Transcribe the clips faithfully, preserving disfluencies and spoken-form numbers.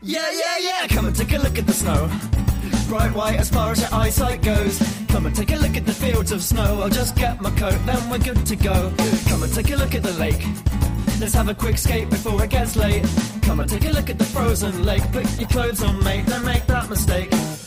Yeah, yeah, yeah, come and take a look at the snow. Bright white as far as your eyesight goes. Come and take a look at the fields of snow. I'll just get my coat, then we're good to go. Come and take a look at the lake. Let's have a quick skate before it gets late. Come and take a look at the frozen lake. Put your clothes on, mate, don't make that mistake.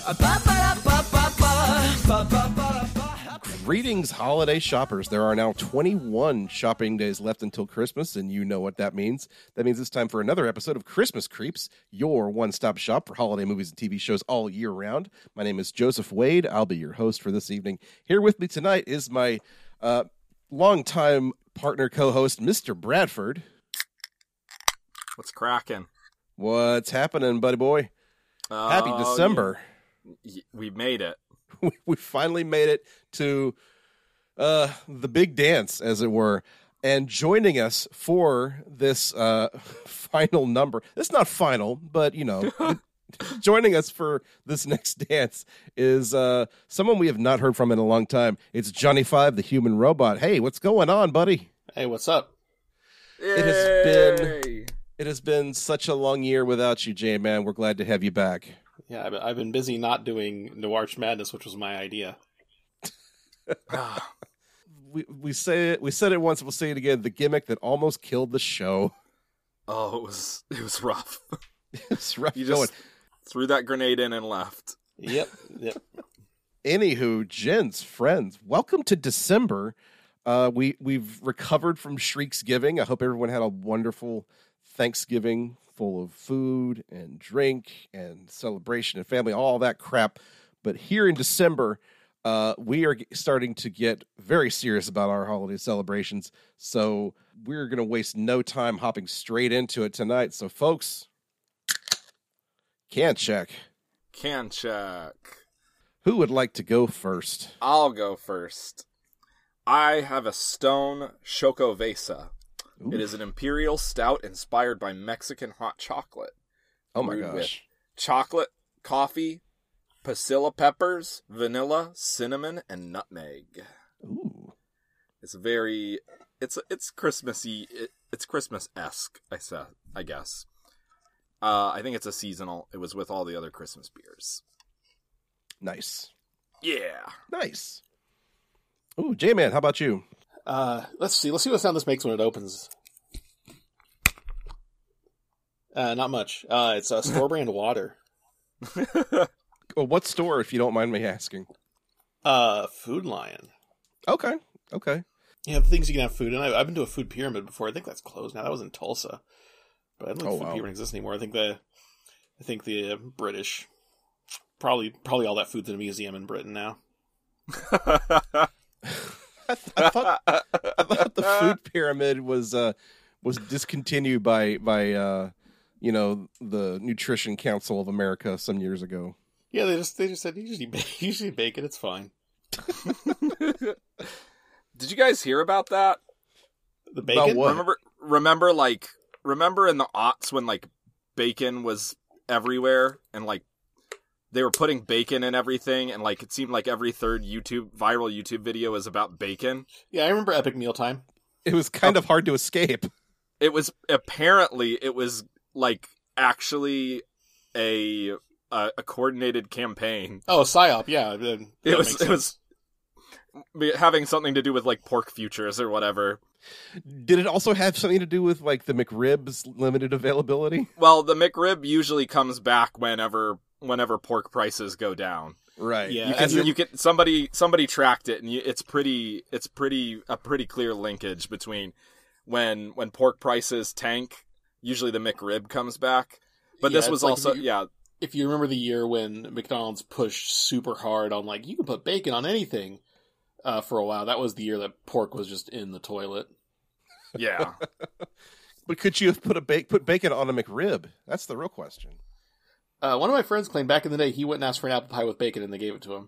Greetings, holiday shoppers. There are now twenty-one shopping days left until Christmas, and you know what that means. That means it's time for another episode of Christmas Creeps, your one-stop shop for holiday movies and T V shows all year round. My name is Joseph Wade. I'll be your host for this evening. Here with me tonight is my uh, longtime partner co-host, Mister Bradford. What's cracking? What's happening, buddy boy? Uh, Happy December. Yeah. We made it. We, we finally made it to uh, the big dance, as it were. And joining us for this uh, final number, it's not final, but, you know, joining us for this next dance is uh, someone we have not heard from in a long time. It's Johnny Five, the human robot. Hey, what's going on, buddy? Hey, what's up? It has been it has been such a long year without you, J-Man. We're glad to have you back. Yeah, I've been busy not doing Noirch Madness, which was my idea. we we say it, we said it once, we'll say it again. The gimmick that almost killed the show. Oh, it was it was rough. It's rough. You going. just threw that grenade in and left. Yep, yep. Anywho, gents, friends, welcome to December. Uh, we we've recovered from Shrieks-giving. I hope everyone had a wonderful Thanksgiving full of food and drink and celebration and family, all that crap. But here in December, uh, we are starting to get very serious about our holiday celebrations. So we're going to waste no time hopping straight into it tonight. So, folks, can check. Can check. Who would like to go first? I'll go first. I have a Stone Chocovesa. Ooh. It is an imperial stout inspired by Mexican hot chocolate. Oh my gosh. Chocolate, coffee, pasilla peppers, vanilla, cinnamon, and nutmeg. Ooh. It's very, it's it's Christmassy, it, it's Christmas-esque, I, say, I guess. Uh, I think it's a seasonal. It was with all the other Christmas beers. Nice. Yeah. Nice. Ooh, J-Man, how about you? Uh, let's see. Let's see what sound this makes when it opens. Uh, not much. Uh, it's a store brand water. Well, what store, if you don't mind me asking? Uh, Food Lion. Okay. Okay. Yeah, the things you can have food. And I, I've been to a Food Pyramid before. I think that's closed now. That was in Tulsa, but I don't think oh, Food wow. Pyramid exists anymore. I think the, I think the uh, British, probably, probably all that food's in a museum in Britain now. I, th- I thought I thought the Food Pyramid was uh, was discontinued by by uh, you know the Nutrition Council of America some years ago. Yeah, they just they just said you just eat, you just eat bacon, it's fine. Did you guys hear about that? The bacon? About what? Remember, remember, like remember in the aughts when like bacon was everywhere and like. They were putting bacon in everything, and like it seemed like every third YouTube viral YouTube video was about bacon. Yeah, I remember Epic Mealtime. It was kind of hard to escape. It was apparently it was like actually a a, a coordinated campaign. Oh, psyop, yeah. That it was it was having something to do with like pork futures or whatever. Did it also have something to do with like the McRib's limited availability? Well, the McRib usually comes back whenever. Whenever pork prices go down, right? Yeah, you can, you can somebody somebody tracked it, and you, it's pretty it's pretty a pretty clear linkage between when when pork prices tank, usually the McRib comes back. But yeah, this was like also you, yeah. If you remember the year when McDonald's pushed super hard on like you can put bacon on anything, uh, for a while, that was the year that pork was just in the toilet. Yeah, but could you have put a ba- put bacon on a McRib? That's the real question. Uh, one of my friends claimed back in the day he went and asked for an apple pie with bacon and they gave it to him.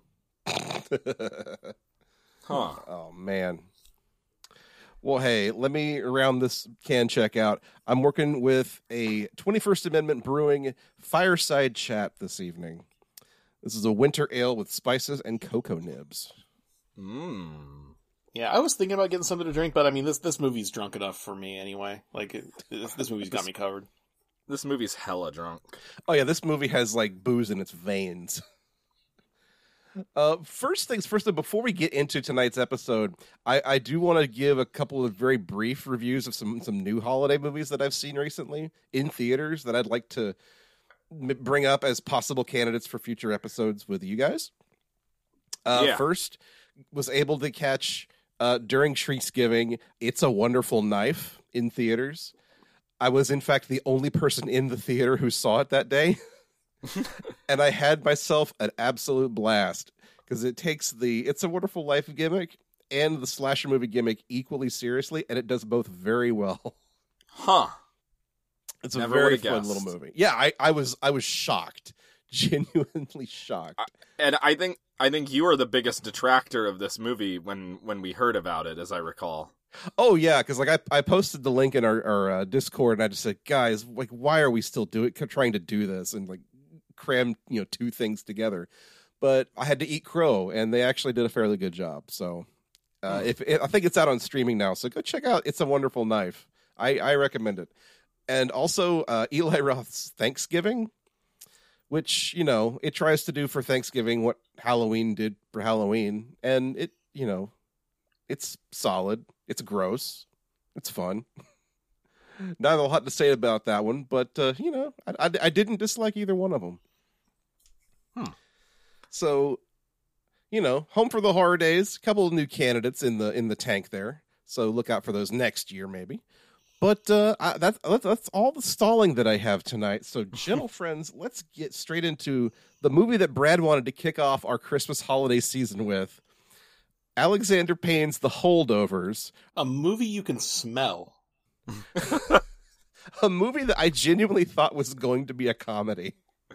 Huh. Oh, man. Well, hey, let me round this can check out. I'm working with a twenty-first Amendment Brewing fireside chat this evening. This is a winter ale with spices and cocoa nibs. Mmm. Yeah, I was thinking about getting something to drink, but I mean, this this movie's drunk enough for me anyway. Like, it, this, this movie's got me covered. this movie's hella drunk. Oh yeah, this movie has like booze in its veins. Uh, first things first, though, before we get into tonight's episode, I, I do want to give a couple of very brief reviews of some, some new holiday movies that I've seen recently in theaters that I'd like to m- bring up as possible candidates for future episodes with you guys. Uh, Yeah. First, was able to catch uh, during Shrieks-Giving, It's a Wonderful Knife in theaters. I was, in fact, the only person in the theater who saw it that day. And I had myself an absolute blast because it takes the It's a Wonderful Life gimmick and the slasher movie gimmick equally seriously, and it does both very well. Huh. It's a Never very would've fun guessed. little movie. Yeah, I, I was I was shocked, genuinely shocked. And I think I think you were the biggest detractor of this movie when, when we heard about it, as I recall. Oh yeah, because like I, I posted the link in our, our uh, Discord, and I just said, guys, like, why are we still doing trying to do this and like cram you know two things together? But I had to eat crow, and they actually did a fairly good job. So uh, if it, I think it's out on streaming now, so go check out It's a Wonderful Knife. I, I recommend it. And also uh, Eli Roth's Thanksgiving, which you know it tries to do for Thanksgiving what Halloween did for Halloween, and it you know it's solid. It's gross. It's fun. Not a lot to say about that one, but, uh, you know, I, I, I didn't dislike either one of them. Hmm. So, you know, home for the horror days. A couple of new candidates in the in the tank there. So look out for those next year, maybe. But uh, I, that's, that's all the stalling that I have tonight. So, gentle friends, let's get straight into the movie that Brad wanted to kick off our Christmas holiday season with. Alexander Payne's The Holdovers. A movie you can smell. A movie that I genuinely thought was going to be a comedy.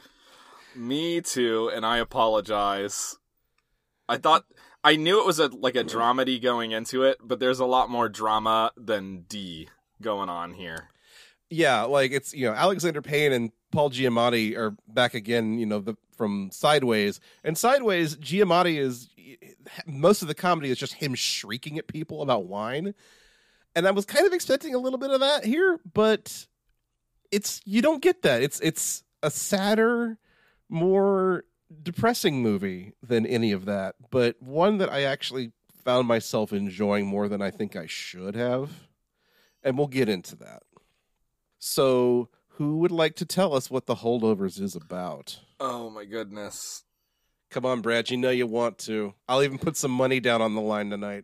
Me too, and I apologize. I thought I knew it was a like a dramedy going into it, but there's a lot more drama than D going on here. Yeah, like it's, you know, Alexander Payne and Paul Giamatti are back again, you know, the, from Sideways. And Sideways, Giamatti is, most of the comedy is just him shrieking at people about wine. And I was kind of expecting a little bit of that here, but it's, you don't get that. It's, it's a sadder, more depressing movie than any of that, but one that I actually found myself enjoying more than I think I should have. And we'll get into that. So, who would like to tell us what The Holdovers is about? Oh my goodness. Come on, Brad. You know you want to. I'll even put some money down on the line tonight.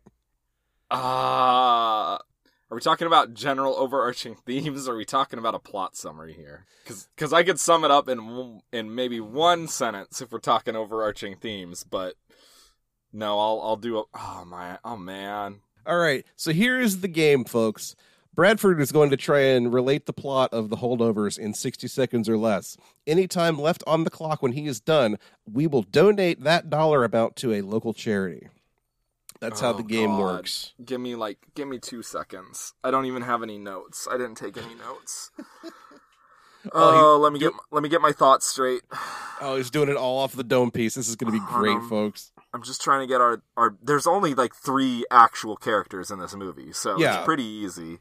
Ah, uh, are we talking about general overarching themes, or are we talking about a plot summary here? Because I could sum it up in in maybe one sentence if we're talking overarching themes, but no, I'll I'll do a. Oh my, oh man. All right. So here is the game, folks. Bradford is going to try and relate the plot of The Holdovers in sixty seconds or less. Any time left on the clock when he is done, we will donate that dollar amount to a local charity. That's how Oh, the game God. works. Give me like, give me two seconds. I don't even have any notes. I didn't take any notes. Oh, Oh, you- let me get let me get my thoughts straight. Oh, he's doing it all off the dome piece. This is going to be great, Um, folks. I'm just trying to get our our. There's only like three actual characters in this movie, so Yeah. it's pretty easy.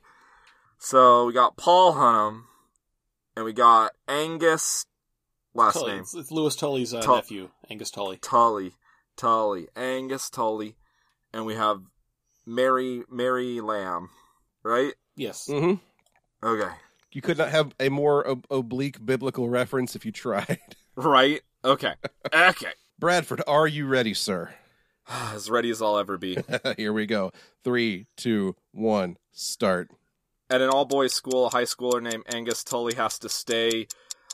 So we got Paul Hunnam, and we got Angus. Last Tully. name It's, it's Lewis Tully's uh, Tull- nephew, Angus Tully. Tully, Tully, Angus Tully, and we have Mary Mary Lamb, right? Yes. Mm-hmm. Okay, You could not have a more ob- oblique biblical reference if you tried. right? Okay, okay. Bradford, are you ready, sir? As ready as I'll ever be. Here we go. Three, two, one, start. At an all-boys school, a high schooler named Angus Tully has to stay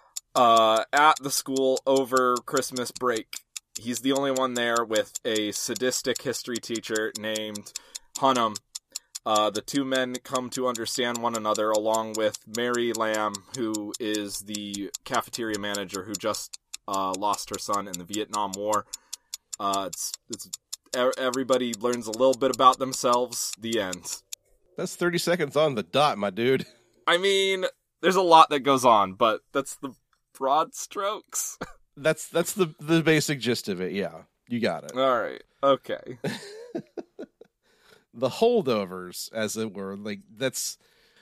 uh, at the school over Christmas break. He's the only one there with a sadistic history teacher named Hunnam. Uh, the two men come to understand one another, along with Mary Lamb, who is the cafeteria manager who just uh, lost her son in the Vietnam War. Uh, it's, it's everybody learns a little bit about themselves. The end. That's thirty seconds on the dot, my dude. I mean, there's a lot that goes on, but that's the broad strokes. That's that's the, the basic gist of it, yeah. You got it. All right. Okay. The Holdovers, as it were, like that's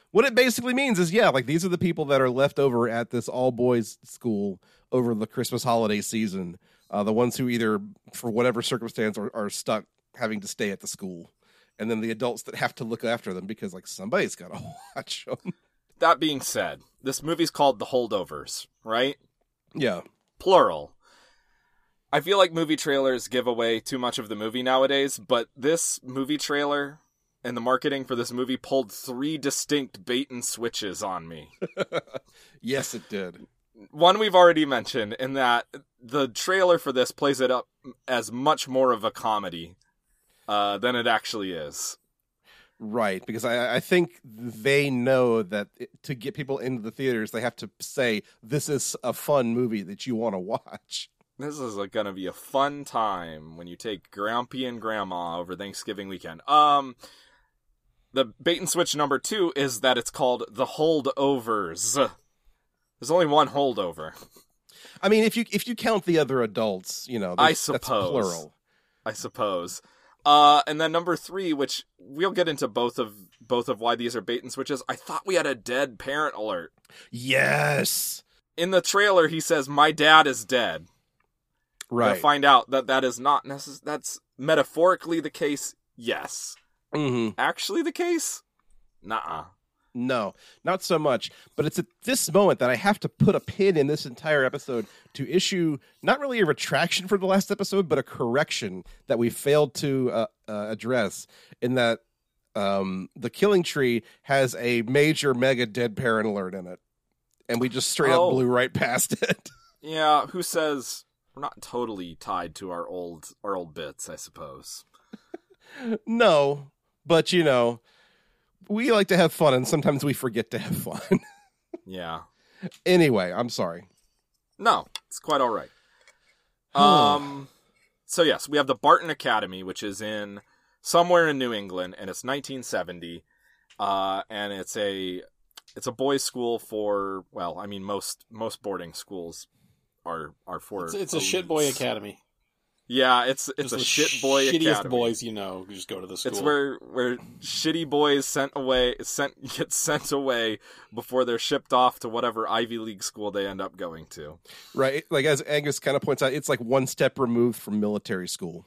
What it basically means is, yeah, like these are the people that are left over at this all boys school over the Christmas holiday season. Uh, the ones who either, for whatever circumstance, are, are stuck having to stay at the school. And then the adults that have to look after them because, like, somebody's got to watch them. That being said, this movie's called The Holdovers, right? Yeah. Plural. I feel like movie trailers give away too much of the movie nowadays, but this movie trailer and the marketing for this movie pulled three distinct bait and switches on me. Yes, it did. One we've already mentioned, in that the trailer for this plays it up as much more of a comedy uh, than it actually is. Right, because I, I think they know that it, to get people into the theaters, they have to say, this is a fun movie that you want to watch. This is going to be a fun time when you take Grampy and Grandma over Thanksgiving weekend. Um, the bait and switch number two is that it's called The Holdovers. There's only one holdover. I mean, if you if you count the other adults, you know, I that's suppose. plural. I suppose. Uh, and then number three, which we'll get into both of both of why these are bait and switches. I thought we had a dead parent alert. Yes. In the trailer, he says, "My dad is dead." Right. We'll find out that that is not necess- That's metaphorically the case. Yes. Mm-hmm. Actually, the case? Nuh-uh. No, not so much. But it's at this moment that I have to put a pin in this entire episode to issue not really a retraction for the last episode, but a correction that we failed to uh, uh, address. In that um, the Killing Tree has a major mega dead parent alert in it, and we just straight Oh. up blew right past it. Yeah, who says we're not totally tied to our old our old bits, I suppose. No, but you know, we like to have fun, and sometimes we forget to have fun. Yeah. Anyway, I'm sorry. No, it's quite all right. Um, so yes, we have the Barton Academy, which is in somewhere in New England, and it's nineteen seventy. Uh, and it's a it's a boys' school for, well, I mean most most boarding schools are are for. It's, it's a shit boy academy. Yeah, it's it's Just a the shit boy shittiest academy. boys you know who just go to the school. It's where where shitty boys sent away sent get sent away before they're shipped off to whatever Ivy League school they end up going to. Right, like as Angus kind of points out, it's like one step removed from military school.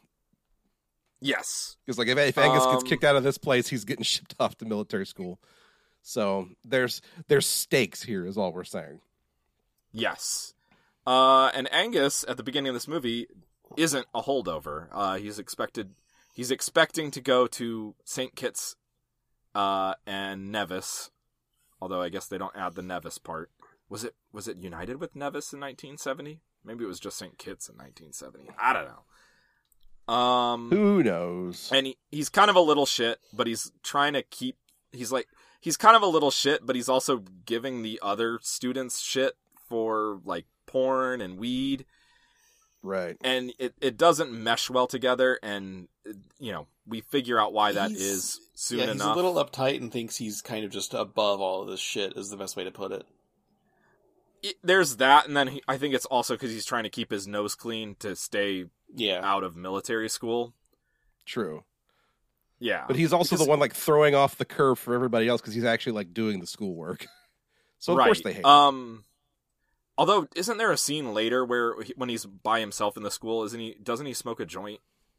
Yes. Because like if, if Angus Um, gets kicked out of this place, he's getting shipped off to military school. So there's there's stakes here, is all we're saying. Yes. Uh, and Angus at the beginning of this movie isn't a holdover. Uh, he's expected he's expecting to go to Saint Kitts uh, and Nevis. Although I guess they don't add the Nevis part. Was it was it united with Nevis in nineteen seventy? Maybe it was just Saint Kitts in nineteen seventy. I don't know. Um, Who knows? and he, he's kind of a little shit, but he's trying to keep. He's like he's kind of a little shit, but he's also giving the other students shit for like porn and weed. Right. And it, it doesn't mesh well together, and you know we figure out why that He's- is soon yeah, he's enough. a little uptight and thinks he's kind of just above all of this shit, is the best way to put it. It- there's that, and then he, I think it's also because he's trying to keep his nose clean to stay Yeah. out of military school. True. Yeah, But he's also Because- the one like throwing off the curve for everybody else because he's actually like doing the schoolwork. So of right. course they hate him. Um, although isn't there a scene later where he, when he's by himself in the school, isn't he? Doesn't he smoke a joint?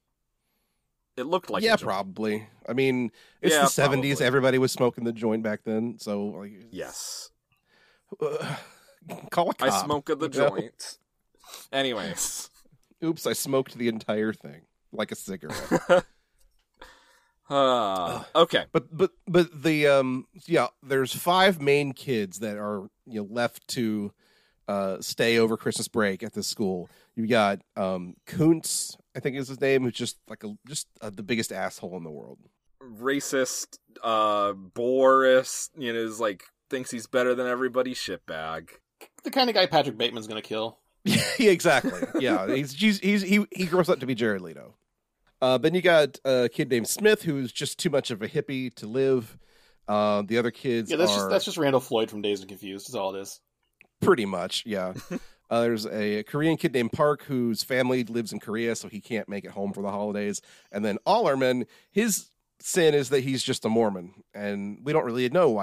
It looked like yeah, a joint. probably. I mean, it's Yeah, the seventies. probably. Everybody was smoking the joint back then. So like, Yes, uh, call a cop. I smoke the you know? joint. Anyways. Oops, I smoked the entire thing like a cigarette. Uh, okay. But but but the um yeah, there's five main kids that are you know left to uh stay over Christmas break at this school. You got um Kuntz, I think is his name, who's just like a just uh, the biggest asshole in the world. Racist, uh, Boris, you know, is like thinks he's better than everybody. Shitbag. The kind of guy Patrick Bateman's going to kill. Yeah, exactly. Yeah, he's, he's he's he he grows up to be Jared Leto. Uh, then you got a kid named Smith, who's just too much of a hippie to live. Uh, the other kids Yeah, that's are just that's just Randall Floyd from Dazed and Confused. That's all it is. pretty much, yeah. uh, there's a Korean kid named Park whose family lives in Korea, so he can't make it home for the holidays. And then Allerman, his sin is that he's just a Mormon, and we don't really know why he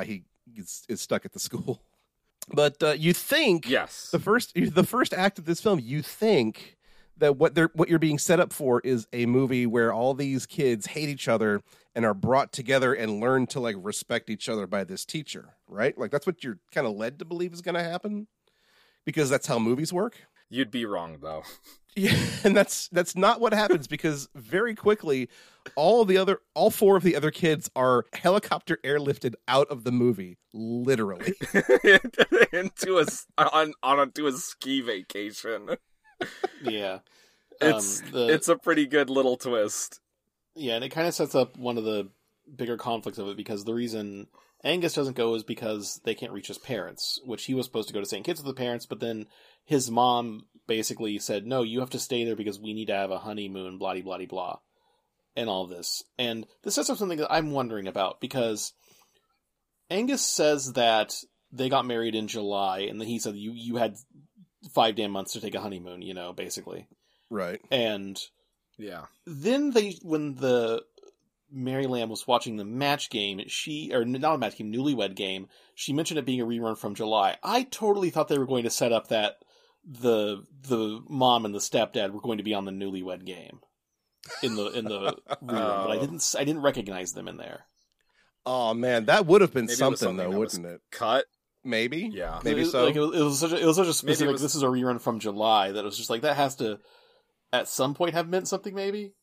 is, is stuck at the school. But uh, you think Yes. the first the first act of this film, you think that what they're what you're being set up for is a movie where all these kids hate each other and are brought together and learn to like respect each other by this teacher, right? Like that's what you're kind of led to believe is going to happen because that's how movies work. You'd be wrong though. Yeah, and that's that's not what happens because very quickly all the other all four of the other kids are helicopter airlifted out of the movie, literally. into a on onto a ski vacation. Yeah. It's um, the, it's a pretty good little twist. Yeah, and it kind of sets up one of the bigger conflicts of it because the reason Angus doesn't go is because they can't reach his parents, which he was supposed to go to Saint Kitts with the parents, but then his mom basically said, no, you have to stay there because we need to have a honeymoon, blah, blah, blah, blah, and all this. And this sets up something that I'm wondering about because Angus says that they got married in July, and then he said you, you had five damn months to take a honeymoon, you know, basically. Right. And Yeah. then they, when the Mary Lamb was watching the match game, she, or not a match game, newlywed game, she mentioned it being a rerun from July. I totally thought they were going to set up that the the mom and the stepdad were going to be on the newlywed game in the in the rerun, but I didn't I didn't recognize them in there. Oh man, that would have been Maybe it was something, something though, that was wouldn't it? Cut. Maybe. Yeah. Maybe it, so. Like, it, was, it was such a, it was such a Maybe specific. it was- This is a rerun from July that it was just like that has to at some point have meant something, maybe.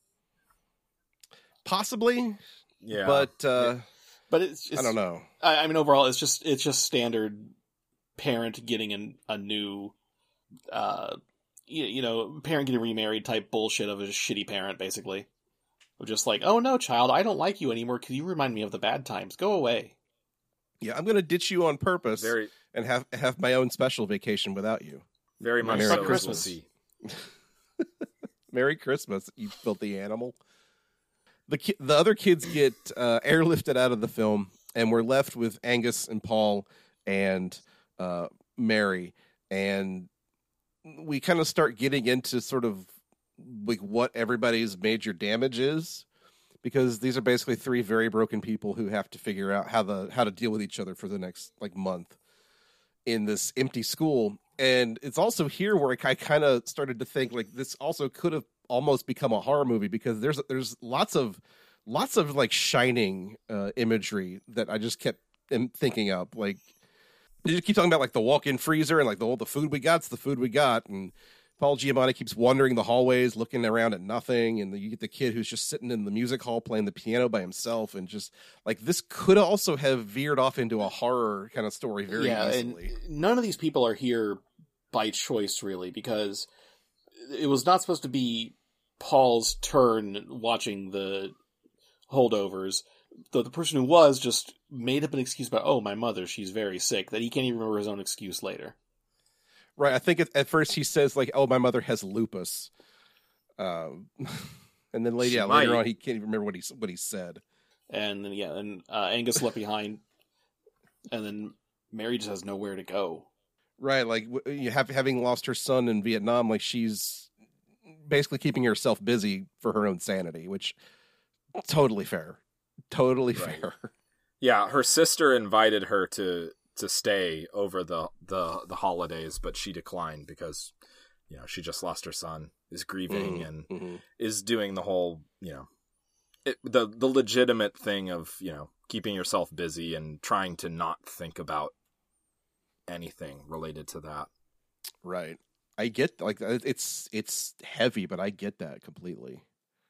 Possibly, Yeah. but uh, But it's, it's I don't know. I, I mean, overall, it's just it's just standard parent getting an, a new, uh, you, you know, parent getting remarried type bullshit of a shitty parent, basically. Just like, oh no, child, I don't like you anymore because you remind me of the bad times. Go away. Yeah, I'm going to ditch you on purpose very and have have my own special vacation without you. very much Merry so. Christmas. Christmassy. Merry Christmas, you filthy animal. The ki- the other kids get uh, airlifted out of the film, and we're left with Angus and Paul and uh, Mary, and we kind of start getting into sort of like what everybody's major damage is, because these are basically three very broken people who have to figure out how the how to deal with each other for the next like month in this empty school. And it's also here where I kind of started to think like this also could have almost become a horror movie, because there's there's lots of lots of like Shining uh, imagery that I just kept thinking of. Like you just keep talking about like the walk-in freezer and like the all the food we got's the food we got, and Paul Giamatti keeps wandering the hallways looking around at nothing, and you get the kid who's just sitting in the music hall playing the piano by himself, and just like this could also have veered off into a horror kind of story very yeah, easily. And none of these people are here by choice, really, because it was not supposed to be Paul's turn watching the holdovers. The, the person who was just made up an excuse about, oh, my mother, she's very sick, that he can't even remember his own excuse later. Right. I think at, at first he says like, "Oh, my mother has lupus," um, and then later, She yeah, later might. on he can't even remember what he what he said. And then, yeah, and uh, Angus left behind, and then Mary just has nowhere to go. Right. Like w- you have having lost her son in Vietnam, like she's basically keeping herself busy for her own sanity, which totally fair, totally Right. fair. Yeah, her sister invited her to to stay over the, the the holidays, but she declined because, you know, she just lost her son, is grieving, Mhm, and mhm. is doing the whole, you know, it, the the legitimate thing of, you know, keeping yourself busy and trying to not think about anything related to that. Right. I get like it- it's it's heavy, but I get that completely.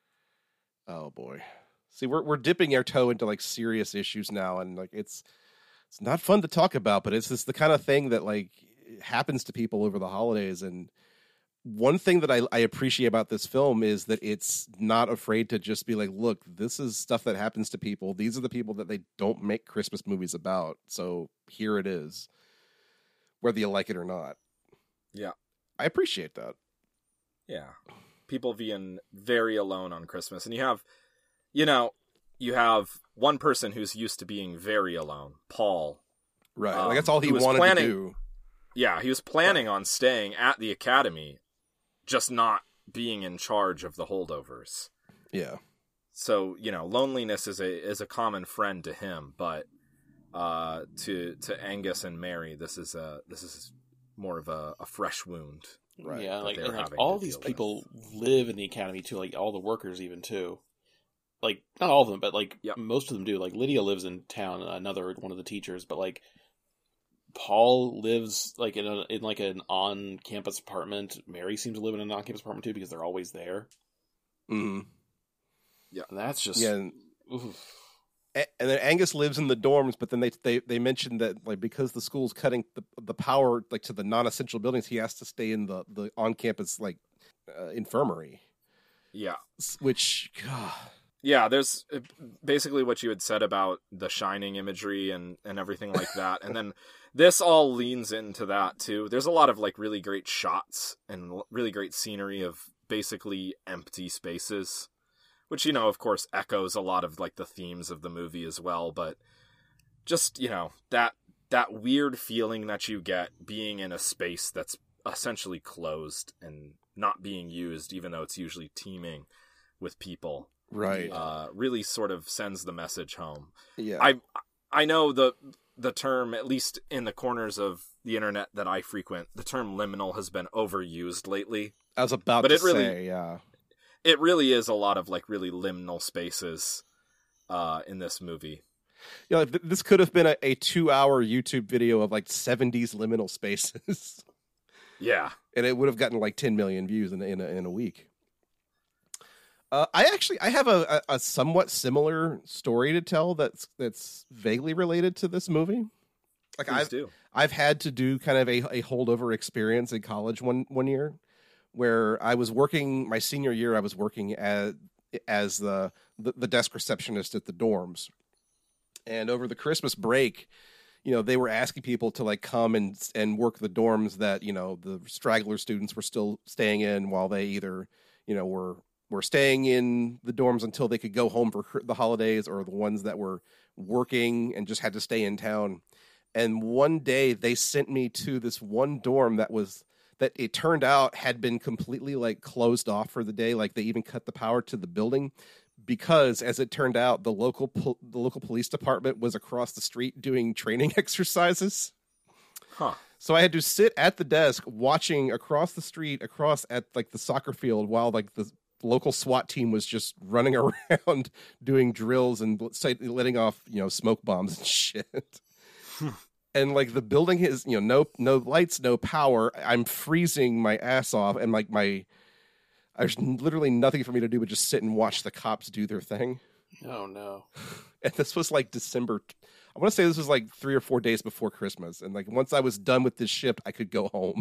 Oh boy. See, we're we're dipping our toe into like serious issues now, and like it's it's not fun to talk about, but it's just the kind of thing that like happens to people over the holidays. And one thing that I, I appreciate about this film is that it's not afraid to just be like, look, this is stuff that happens to people. These are the people that they don't make Christmas movies about. So here it is, whether you like it or not. Yeah. I appreciate that. Yeah. People being very alone on Christmas. And you have, you know, you have one person who's used to being very alone, Paul. Right. Um, like that's all he who was wanted planning- to do. Yeah, he was planning on staying at the academy, just not being in charge of the holdovers. Yeah. So, you know, loneliness is a is a common friend to him, but uh, to to Angus and Mary, this is a this is more of a, a fresh wound. Right. Yeah, that like, they're and, like having all to these deal with. people live in the academy too, like all the workers even too. Like not all of them, but like Yep. most of them do. Like Lydia lives in town, another one of the teachers, but like Paul lives like in a in like an on campus apartment. Mary seems to live in an on campus apartment too because they're always there. Mm-hmm. And that's just Yeah. And, oof. and then Angus lives in the dorms, but then they they they mentioned that like because the school's cutting the the power like to the non-essential buildings, he has to stay in the the on campus like uh, infirmary. Yeah. Which, God. Yeah, there's uh, basically what you had said about the Shining imagery and, and everything like that. And then this all leans into that, too. There's a lot of, like, really great shots and l- really great scenery of basically empty spaces, which, you know, of course, echoes a lot of, like, the themes of the movie as well. But just, you know, that that weird feeling that you get being in a space that's essentially closed and not being used, even though it's usually teeming with people. Right. Uh, really sort of sends the message home. Yeah. I I know the the term, at least in the corners of the internet that I frequent, the term liminal has been overused lately. I was about but to it really- say, yeah. It really is a lot of like really liminal spaces uh, in this movie. Yeah, like, th- this could have been a, a two-hour YouTube video of like seventies liminal spaces, Yeah. and it would have gotten like ten million views in in a, in a week. Uh, I actually I have a, a, a somewhat similar story to tell that's that's vaguely related to this movie. Like Please I've do. I've had to do kind of a, a holdover experience in college one one year, where I was working my senior year. I was working as as the the, the desk receptionist at the dorms, and over the Christmas break, you know, they were asking people to like come and and work the dorms that, you know, the straggler students were still staying in while they either, you know, were were staying in the dorms until they could go home for the holidays, or the ones that were working and just had to stay in town. And one day they sent me to this one dorm that was that it turned out had been completely like closed off for the day. Like they even cut the power to the building because, as it turned out, the local po- the local police department was across the street doing training exercises. Huh. So I had to sit at the desk watching across the street, across at like the soccer field, while like the local SWAT team was just running around doing drills and letting off, you know, smoke bombs and shit. And like the building is, you know, no no lights, no power. I'm freezing my ass off, and like my there's literally nothing for me to do but just sit and watch the cops do their thing. Oh no. And this was like December. I want to say this was like three or four days before Christmas. And like once I was done with this shift, I could go home.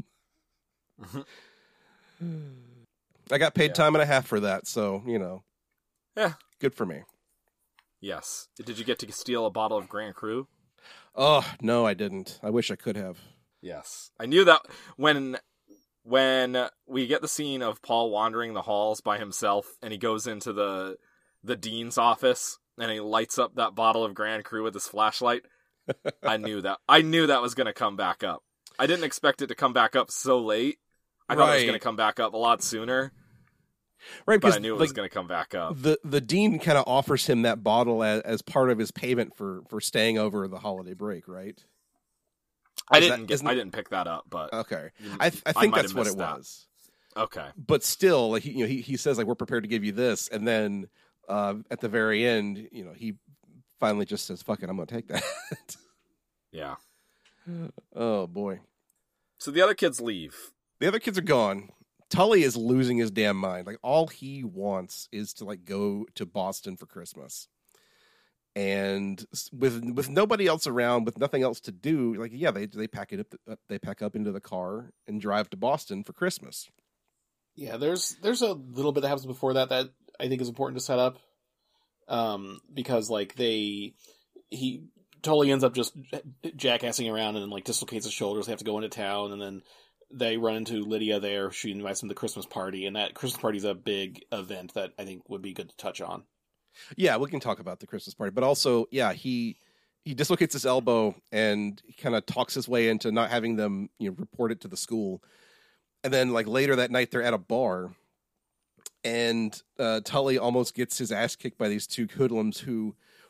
I got paid Yeah. time and a half for that, so you know, Yeah. good for me. Yes. Did you get to steal a bottle of Grand Cru? Oh no, I didn't. I wish I could have. Yes. I knew that when when we get the scene of Paul wandering the halls by himself and he goes into the the dean's office and he lights up that bottle of Grand Cru with his flashlight, I knew that I knew that was going to come back up. I didn't expect it to come back up so late. I thought it was Right. going to come back up a lot sooner, Right, but because I knew it like, was going to come back up. the the dean kind of offers him that bottle as, as part of his payment for for staying over the holiday break, right? I is that- didn't get, isn't- I didn't pick that up, but Okay, you- I th- I I think might that's have what it missed that. was. okay. But still, like he, you know, he he says like we're prepared to give you this, and then uh, at the very end, you know, he finally just says, "Fuck it, I'm gonna take that." Yeah. Oh boy, So the other kids leave. the other kids are gone. Tully is losing his damn mind. Like all he wants is to like go to Boston for Christmas. And s- with with nobody else around, with nothing else to do, like yeah, they they pack it up, up they pack up into the car and drive to Boston for Christmas. Yeah, there's there's a little bit that happens before that that I think is important to set up. Um, because like they he totally ends up just jackassing around and then like dislocates his shoulders. They have to go into town, and then they run into Lydia there. She invites him to the Christmas party, and that Christmas party is a big event that I think would be good to touch on. Yeah, we can talk about the Christmas party, but also, yeah, he he dislocates his elbow and he kind of talks his way into not having them, you know, report it to the school. And then, like later that night, they're at a bar, and uh, Tully almost gets his ass kicked by these two hoodlums who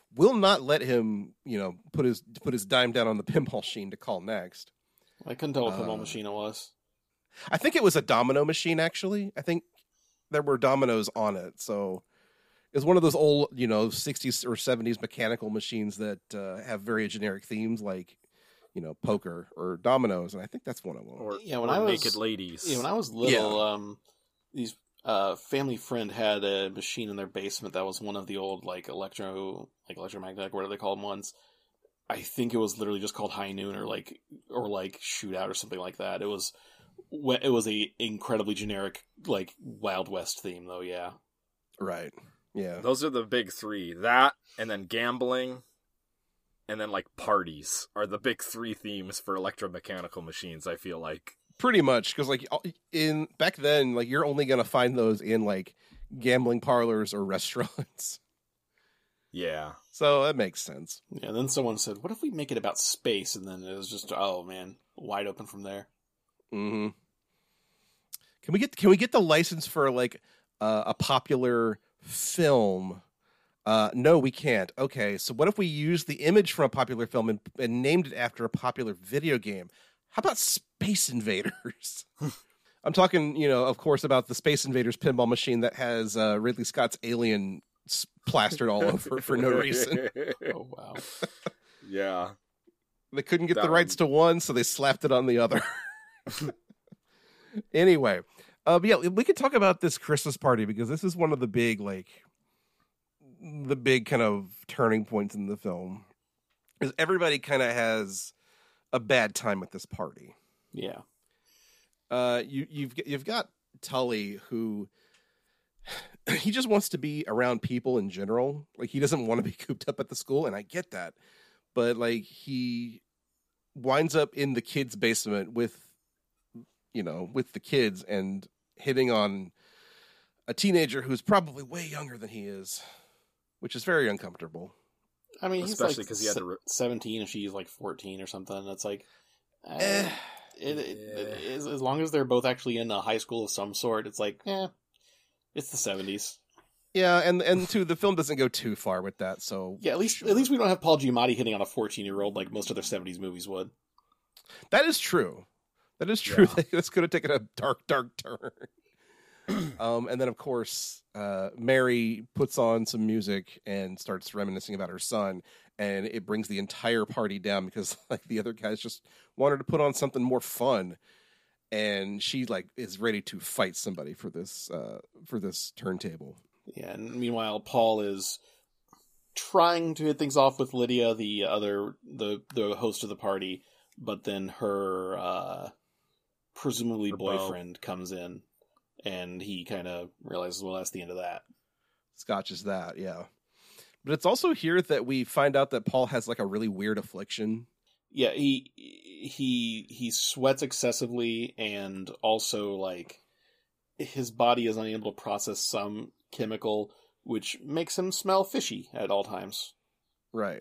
will not let him, you know, put his put his dime down on the pinball machine to call next. I couldn't tell what pinball Uh, machine it was. I think it was a domino machine, actually. I think there were dominoes on it. So it's one of those old, you know, sixties or seventies mechanical machines that uh, have very generic themes like, you know, poker or dominoes. And I think that's one of them. Or, Yeah, when or I was- naked ladies. Yeah, when I was little, um, these uh, family friend had a machine in their basement that was one of the old like electro, like electromagnetic, what do they call them ones? I think it was literally just called High Noon or like or like Shootout or something like that. It was it was a incredibly generic like Wild West theme though. Yeah, Right. Yeah. Those are the big three. That, and then gambling, and then, like, parties are the big three themes for electromechanical machines, I feel like. Pretty much. Because, like, in back then, like, you're only going to find those in, like, gambling parlors or restaurants. Yeah. So that makes sense. yeah. Then someone said, "What if we make it about space?" And then it was just, oh man, wide open from there. Mm-hmm. Can we get Can we get the license for like uh, a popular film? Uh, no, we can't. Okay, so what if we use the image from a popular film and, and named it after a popular video game? How about Space Invaders? I'm talking, you know, of course, about the Space Invaders pinball machine that has uh, Ridley Scott's Alien s- plastered all over for no reason. Oh wow. Yeah. They couldn't get That the rights to one, so they slapped it on the other. Anyway, uh, but yeah, we could talk about this Christmas party because this is one of the big, like, the big kind of turning points in the film. Is everybody kind of has a bad time at this party. Yeah. Uh, you you've you've got Tully who he just wants to be around people in general. Like he doesn't want to be cooped up at the school, and I get that. But like he winds up in the kids' basement with, you know, with the kids and hitting on a teenager who's probably way younger than he is, which is very uncomfortable. I mean, he's Especially like 'cause he had to re- seventeen and she's like fourteen or something. It's like, eh, Eh. it, it, Yeah. it- as, as long as they're both actually in a high school of some sort, it's like, eh, it's the seventies. Yeah, and and too, the film doesn't go too far with that. So Yeah, at least sure. at least we don't have Paul Giamatti hitting on a fourteen year old like most other seventies movies would. that is true. That is true. Yeah. That's going to take a dark, dark turn. um, and then, of course, uh, Mary puts on some music and starts reminiscing about her son, and it brings the entire party down because, like, the other guys just wanted to put on something more fun, and she like is ready to fight somebody for this uh, for this turntable. Yeah, and meanwhile, Paul is trying to hit things off with Lydia, the other the the host of the party, but then her uh, presumably Her beau. boyfriend comes in, and he kind of realizes, well, that's the end of that. Scotch is that, yeah. But it's also here that we find out that Paul has like a really weird affliction. Yeah, he he he sweats excessively, and also like his body is unable to process some chemical, which makes him smell fishy at all times. Right.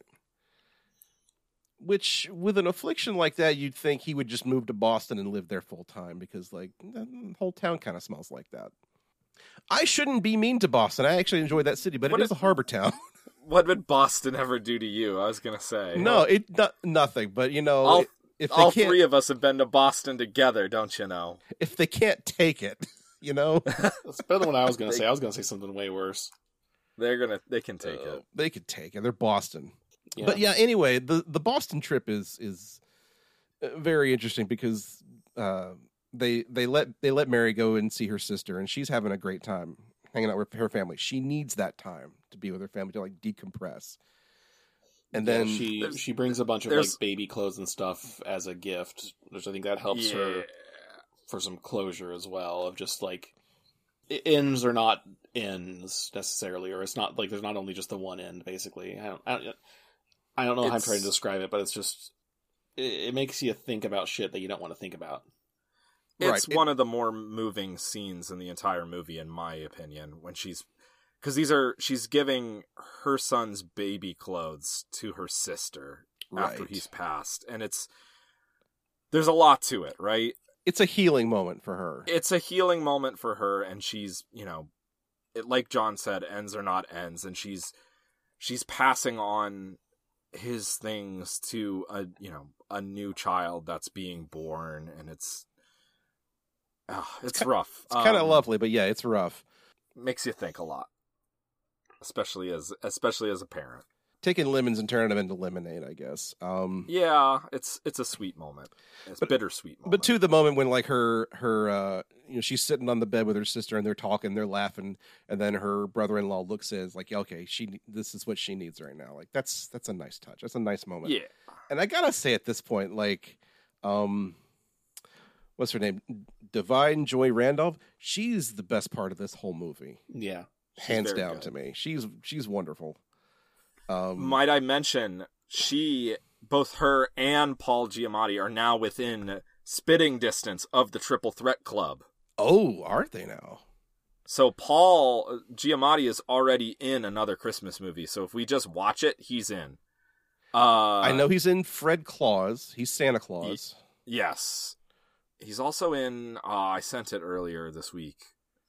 Which, with an affliction like that, you'd think he would just move to Boston and live there full time because, like, the whole town kind of smells like that. I shouldn't be mean to Boston. I actually enjoy that city, but What it is- is a harbor town. What did Boston ever do to you? I was gonna say. no, it no, nothing. But you know, All- if they All can't, three of us have been to Boston together, don't you know? if they can't take it, you know, That's better than what I was going to They- say. I was going to say something way worse. They're gonna, they can take uh, it. they could take it. They're Boston. Yeah. But yeah, anyway, the the Boston trip is is uh, very interesting because uh, they they let they let Mary go and see her sister, and she's having a great time hanging out with her family. She needs that time to be with her family to like decompress. And Yeah, then she there's- she brings a bunch of there's- like baby clothes and stuff as a gift, which I think that helps her for some closure as well. Of just like i- ends are not ends necessarily, or it's not like there's not only just the one end. Basically, I don't I don't, I don't know how I'm It's- trying to describe it, but it's just it, it makes you think about shit that you don't want to think about. It's Right, it- one of the more moving scenes in the entire movie, in my opinion, when she's because these are she's giving her son's baby clothes to her sister after Right. he's passed, and it's there's a lot to it, right? it's a healing moment for her. It's a healing moment for her, and she's you know, it, like John said, ends are not ends, and she's she's passing on his things to a, you know, a new child that's being born, and it's uh, it's, it's kind, rough. It's kind of um, lovely, but yeah, it's rough. Makes you think a lot, especially as especially as a parent. Taking lemons and turning them into lemonade, I guess. Um, yeah, it's it's a sweet moment. It's but, bittersweet moment. But to the moment when like her her uh, you know, she's sitting on the bed with her sister and they're talking, they're laughing, and then her brother-in-law looks in, is like, okay, she this is what she needs right now. Like that's that's a nice touch. That's a nice moment. Yeah. And I gotta say at this point, like, um, what's her name? Divine Joy Randolph. She's the best part of this whole movie. Yeah, hands very down good. to me. She's she's wonderful. Um, Might I mention, she, both her and Paul Giamatti are now within spitting distance of the Triple Threat Club. Oh, aren't they now? So Paul Giamatti is already in another Christmas movie. So if we just watch it, he's in. Uh, I know he's in Fred Claus. He's Santa Claus. He, yes. He's also in, uh, I sent it earlier this week.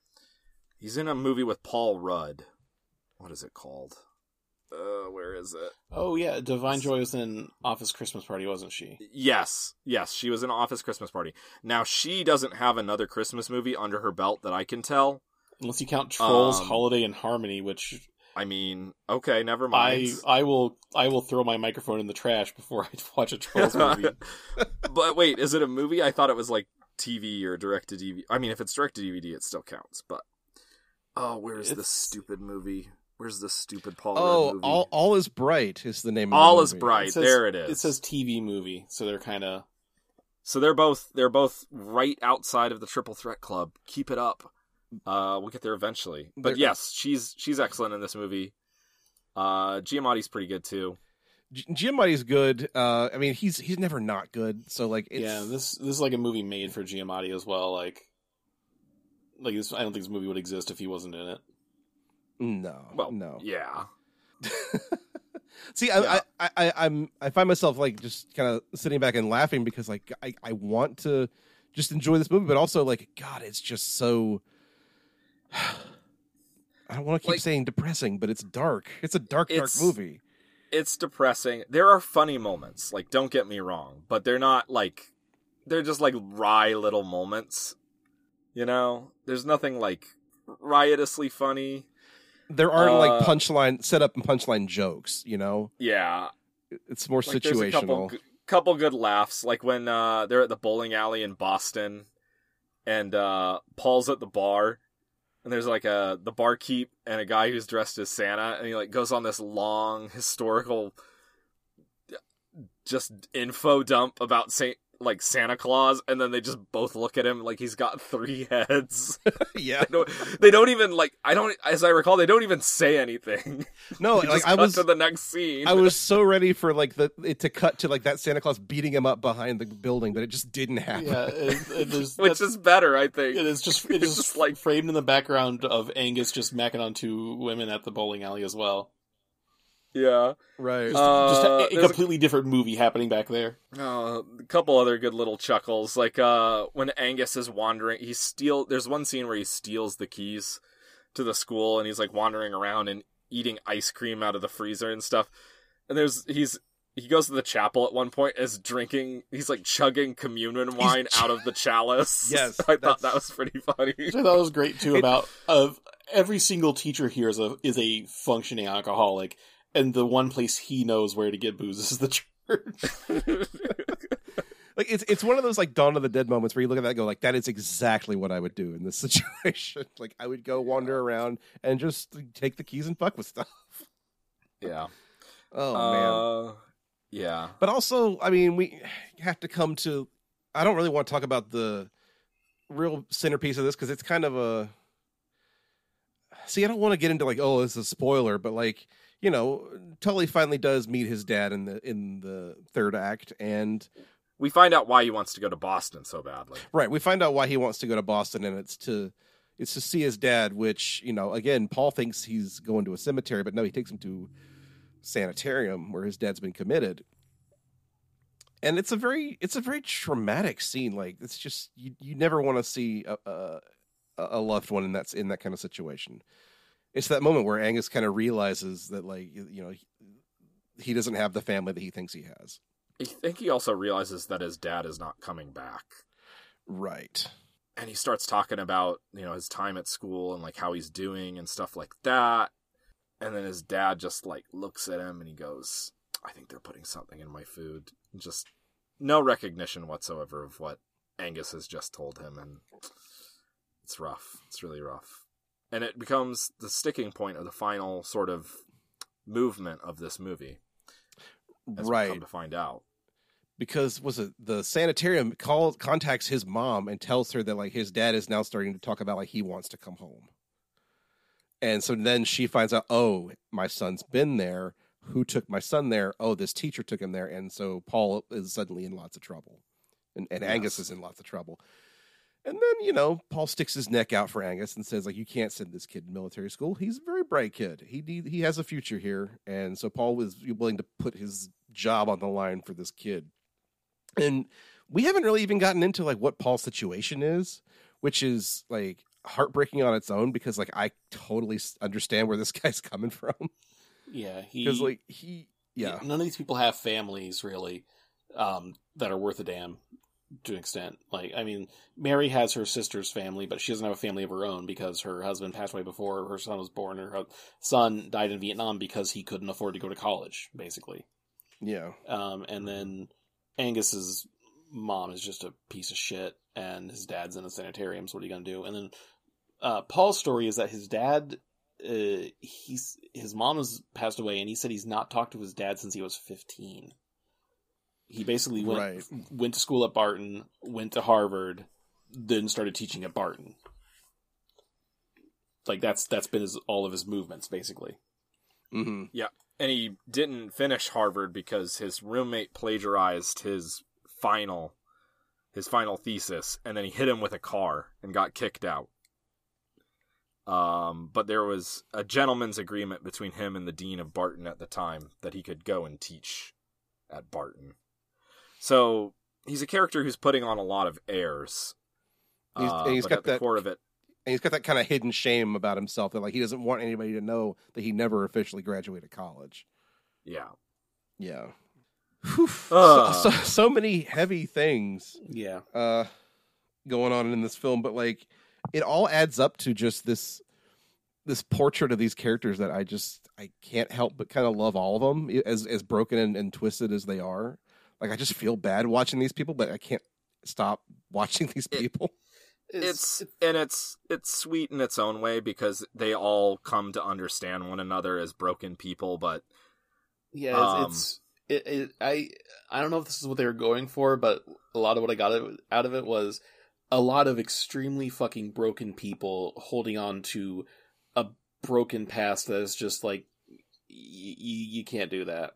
He's in a movie with Paul Rudd. What is it called? Uh, where is it? Oh yeah, Divine Joy was in Office Christmas Party, wasn't she? Yes, yes, she was in Office Christmas Party. Now she doesn't have another Christmas movie under her belt that I can tell. Unless you count Trolls, Um, Holiday in Harmony, which I mean, okay, never I mind. I will I will throw my microphone in the trash before I watch a Trolls movie. But wait, is it a movie? I thought it was like T V or direct to D V D. I mean, if it's direct to D V D, it still counts. But oh, where's It's- this stupid movie? Where's this stupid Paul Oh, Rudd movie? all all is bright is the name. of All the is movie. Bright. It says- there it is. It says T V movie, so they're kind of So they're both they're both right outside of the Triple Threat Club. Keep it up. Uh, we'll get there eventually. But They're- yes, she's she's excellent in this movie. Uh, Giamatti's pretty good too. G- Giamatti's good. Uh, I mean, he's he's never not good. So like, it's, yeah. This this is like a movie made for Giamatti as well. Like, like this, I don't think this movie would exist if he wasn't in it. no, Well, no. yeah. See, I, Yeah. I, I, I, I'm I find myself like just kind of sitting back and laughing because like I, I want to just enjoy this movie, but also like God, it's just so. I don't want to keep Like- saying depressing, but it's dark. It's a dark, dark It's- movie. It's depressing. There are funny moments, like don't get me wrong, but they're not like they're just like wry little moments. You know, there's nothing like riotously funny. There aren't like uh, punchline set up and punchline jokes. You know, Yeah, it's more like, there's a couple, situational. g- couple good laughs, like when uh, they're at the bowling alley in Boston, and uh, Paul's at the bar, and there's like a the barkeep and a guy who's dressed as Santa, and he like goes on this long historical, just info dump about Saint like Santa Claus, and then they just both look at him like he's got three heads. Yeah, they, don't, they don't even like. I don't, as I recall, they don't even say anything. no, They like just I cut was to the next scene. I was so ready for like the it to cut to like that Santa Claus beating him up behind the building, but it just didn't happen. Yeah, it, it, there's, which that's- is better, I think. it is just It's it's just, just like- framed in the background of Angus just macking on two women at the bowling alley as well. Yeah. Right. Just, Uh, just a, a there's a- completely different movie happening back there. Uh, a couple other good little chuckles, like uh, when Angus is wandering, he steal. There's one scene where he steals the keys to the school, and he's like wandering around and eating ice cream out of the freezer and stuff. And there's he's he goes to the chapel at one point, is drinking. He's like chugging communion wine ch- out of the chalice. Yes, I thought that's- that was pretty funny. Which I thought was great too. It- About of every single teacher here is a is a functioning alcoholic, and the one place he knows where to get booze is the church. Like it's it's one of those like Dawn of the Dead moments where you look at that and go like that is exactly what I would do in this situation. Like I would go wander around and just take the keys and fuck with stuff. Yeah. Oh man. Uh, yeah. But also, I mean, we have to come to I don't really want to talk about the real centerpiece of this because it's kind of a See, I don't want to get into like, oh, it's a spoiler, but like, you know, Tully finally does meet his dad in the in the third act, and We find out why he wants to go to Boston so badly. right, we find out why he wants to go to Boston, and it's to it's to see his dad. Which, you know, again, Paul thinks he's going to a cemetery, but no, he takes him to sanitarium where his dad's been committed. And it's a very it's a very traumatic scene. Like it's just you you never want to see a, a a loved one in that in that kind of situation. it's that moment where Angus kind of realizes that, like, you know, he, he doesn't have the family that he thinks he has. I think he also realizes that his dad is not coming back. Right. And he starts talking about, you know, his time at school and like how he's doing and stuff like that. And then his dad just like looks at him and he goes, I think they're putting something in my food. Just no recognition whatsoever of what Angus has just told him. And it's rough. It's really rough. And it becomes the sticking point of the final sort of movement of this movie. As Right. we come to find out. Because was it the sanitarium calls contacts his mom and tells her that like his dad is now starting to talk about like he wants to come home. And so then she finds out, oh, my son's been there. Who took my son there? Oh, this teacher took him there. And so Paul is suddenly in lots of trouble. And, and Yes. Angus is in lots of trouble. And then, you know, Paul sticks his neck out for Angus and says, like, you can't send this kid to military school. He's a very bright kid. He need, he has a future here. And so Paul was willing to put his job on the line for this kid. And we haven't really even gotten into like what Paul's situation is, which is like heartbreaking on its own because like I totally understand where this guy's coming from. Yeah, he Because like he, yeah, none of these people have families really um, that are worth a damn to an extent. Like, I mean, Mary has her sister's family, but she doesn't have a family of her own because her husband passed away before her son was born. Her son died in Vietnam because he couldn't afford to go to college, basically. yeah, Um, and then Angus's mom is just a piece of shit, and his dad's in a sanitarium. So what are you gonna do? And then uh, Paul's story is that his dad, uh, he's his mom has passed away, and he said he's not talked to his dad since he was fifteen. He basically went Right. went to school at Barton, went to Harvard, then started teaching at Barton. Like that's that's been his, all of his movements, basically. mm-hmm. Yeah, and he didn't finish Harvard because his roommate plagiarized his final, his final thesis, and then he hit him with a car and got kicked out. Um, but there was a gentleman's agreement between him and the dean of Barton at the time that he could go and teach at Barton. So he's a character who's putting on a lot of airs. He's- uh, and he's but got at the that- core of it. And he's got that kind of hidden shame about himself that like he doesn't want anybody to know that he never officially graduated college. Yeah. Yeah. Whew. Ugh. So, so, so many heavy things Yeah. uh, going on in this film, but like it all adds up to just this this portrait of these characters that I just I can't help but kind of love all of them, as as broken and, and twisted as they are. Like I just feel bad watching these people, but I can't stop watching these people. It's and it's it's sweet in its own way because they all come to understand one another as broken people, but Yeah, Um, it's, it's it, it. I I don't know if this is what they were going for, but a lot of what I got out of it was a lot of extremely fucking broken people holding on to a broken past that is just like y- y- you can't do that.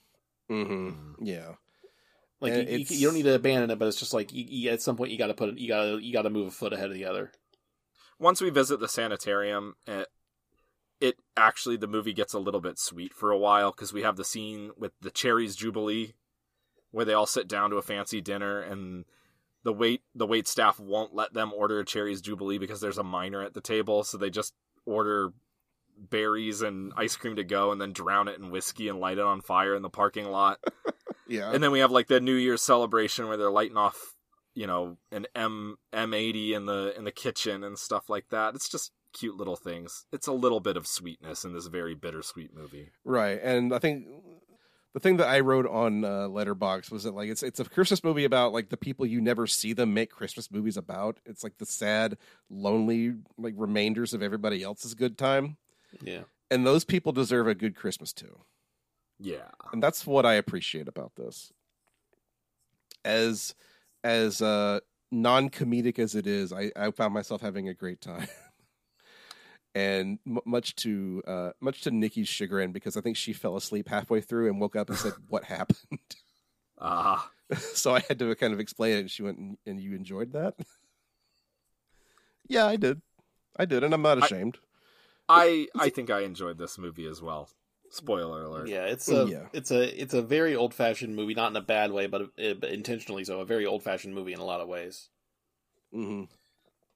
Mm-hmm. Yeah. Like And you, you, it's- you don't need to abandon it, but it's just like you, you, at some point you got to put it, you got to you got to move a foot ahead of the other. once we visit the sanitarium, it, it actually the movie gets a little bit sweet for a while because we have the scene with the Cherries Jubilee where they all sit down to a fancy dinner and the wait the wait staff won't let them order a Cherries Jubilee because there's a minor at the table, so they just order berries and ice cream to go and then drown it in whiskey and light it on fire in the parking lot. Yeah. And then we have like the New Year's celebration where they're lighting off, you know, an M M eighty in the in the kitchen and stuff like that. It's just cute little things. It's a little bit of sweetness in this very bittersweet movie. Right, and I think the thing that I wrote on uh, Letterboxd was that like it's it's a Christmas movie about like the people you never see them make Christmas movies about. It's like the sad, lonely like remainders of everybody else's good time, Yeah. and those people deserve a good Christmas too. Yeah. And that's what I appreciate about this. As as uh, non-comedic as it is, I, I found myself having a great time. And m- much to uh, much to Nikki's chagrin, because I think she fell asleep halfway through and woke up and said, "What happened?" Ah. So I had to kind of explain it, and she went, "And you enjoyed that?" Yeah, I did. I did, and I'm not I- ashamed. I I think I enjoyed this movie as well. Spoiler alert. Yeah, it's a Yeah. it's a it's a very old fashioned movie, not in a bad way, but, uh, but intentionally so. A very old fashioned movie in a lot of ways. hmm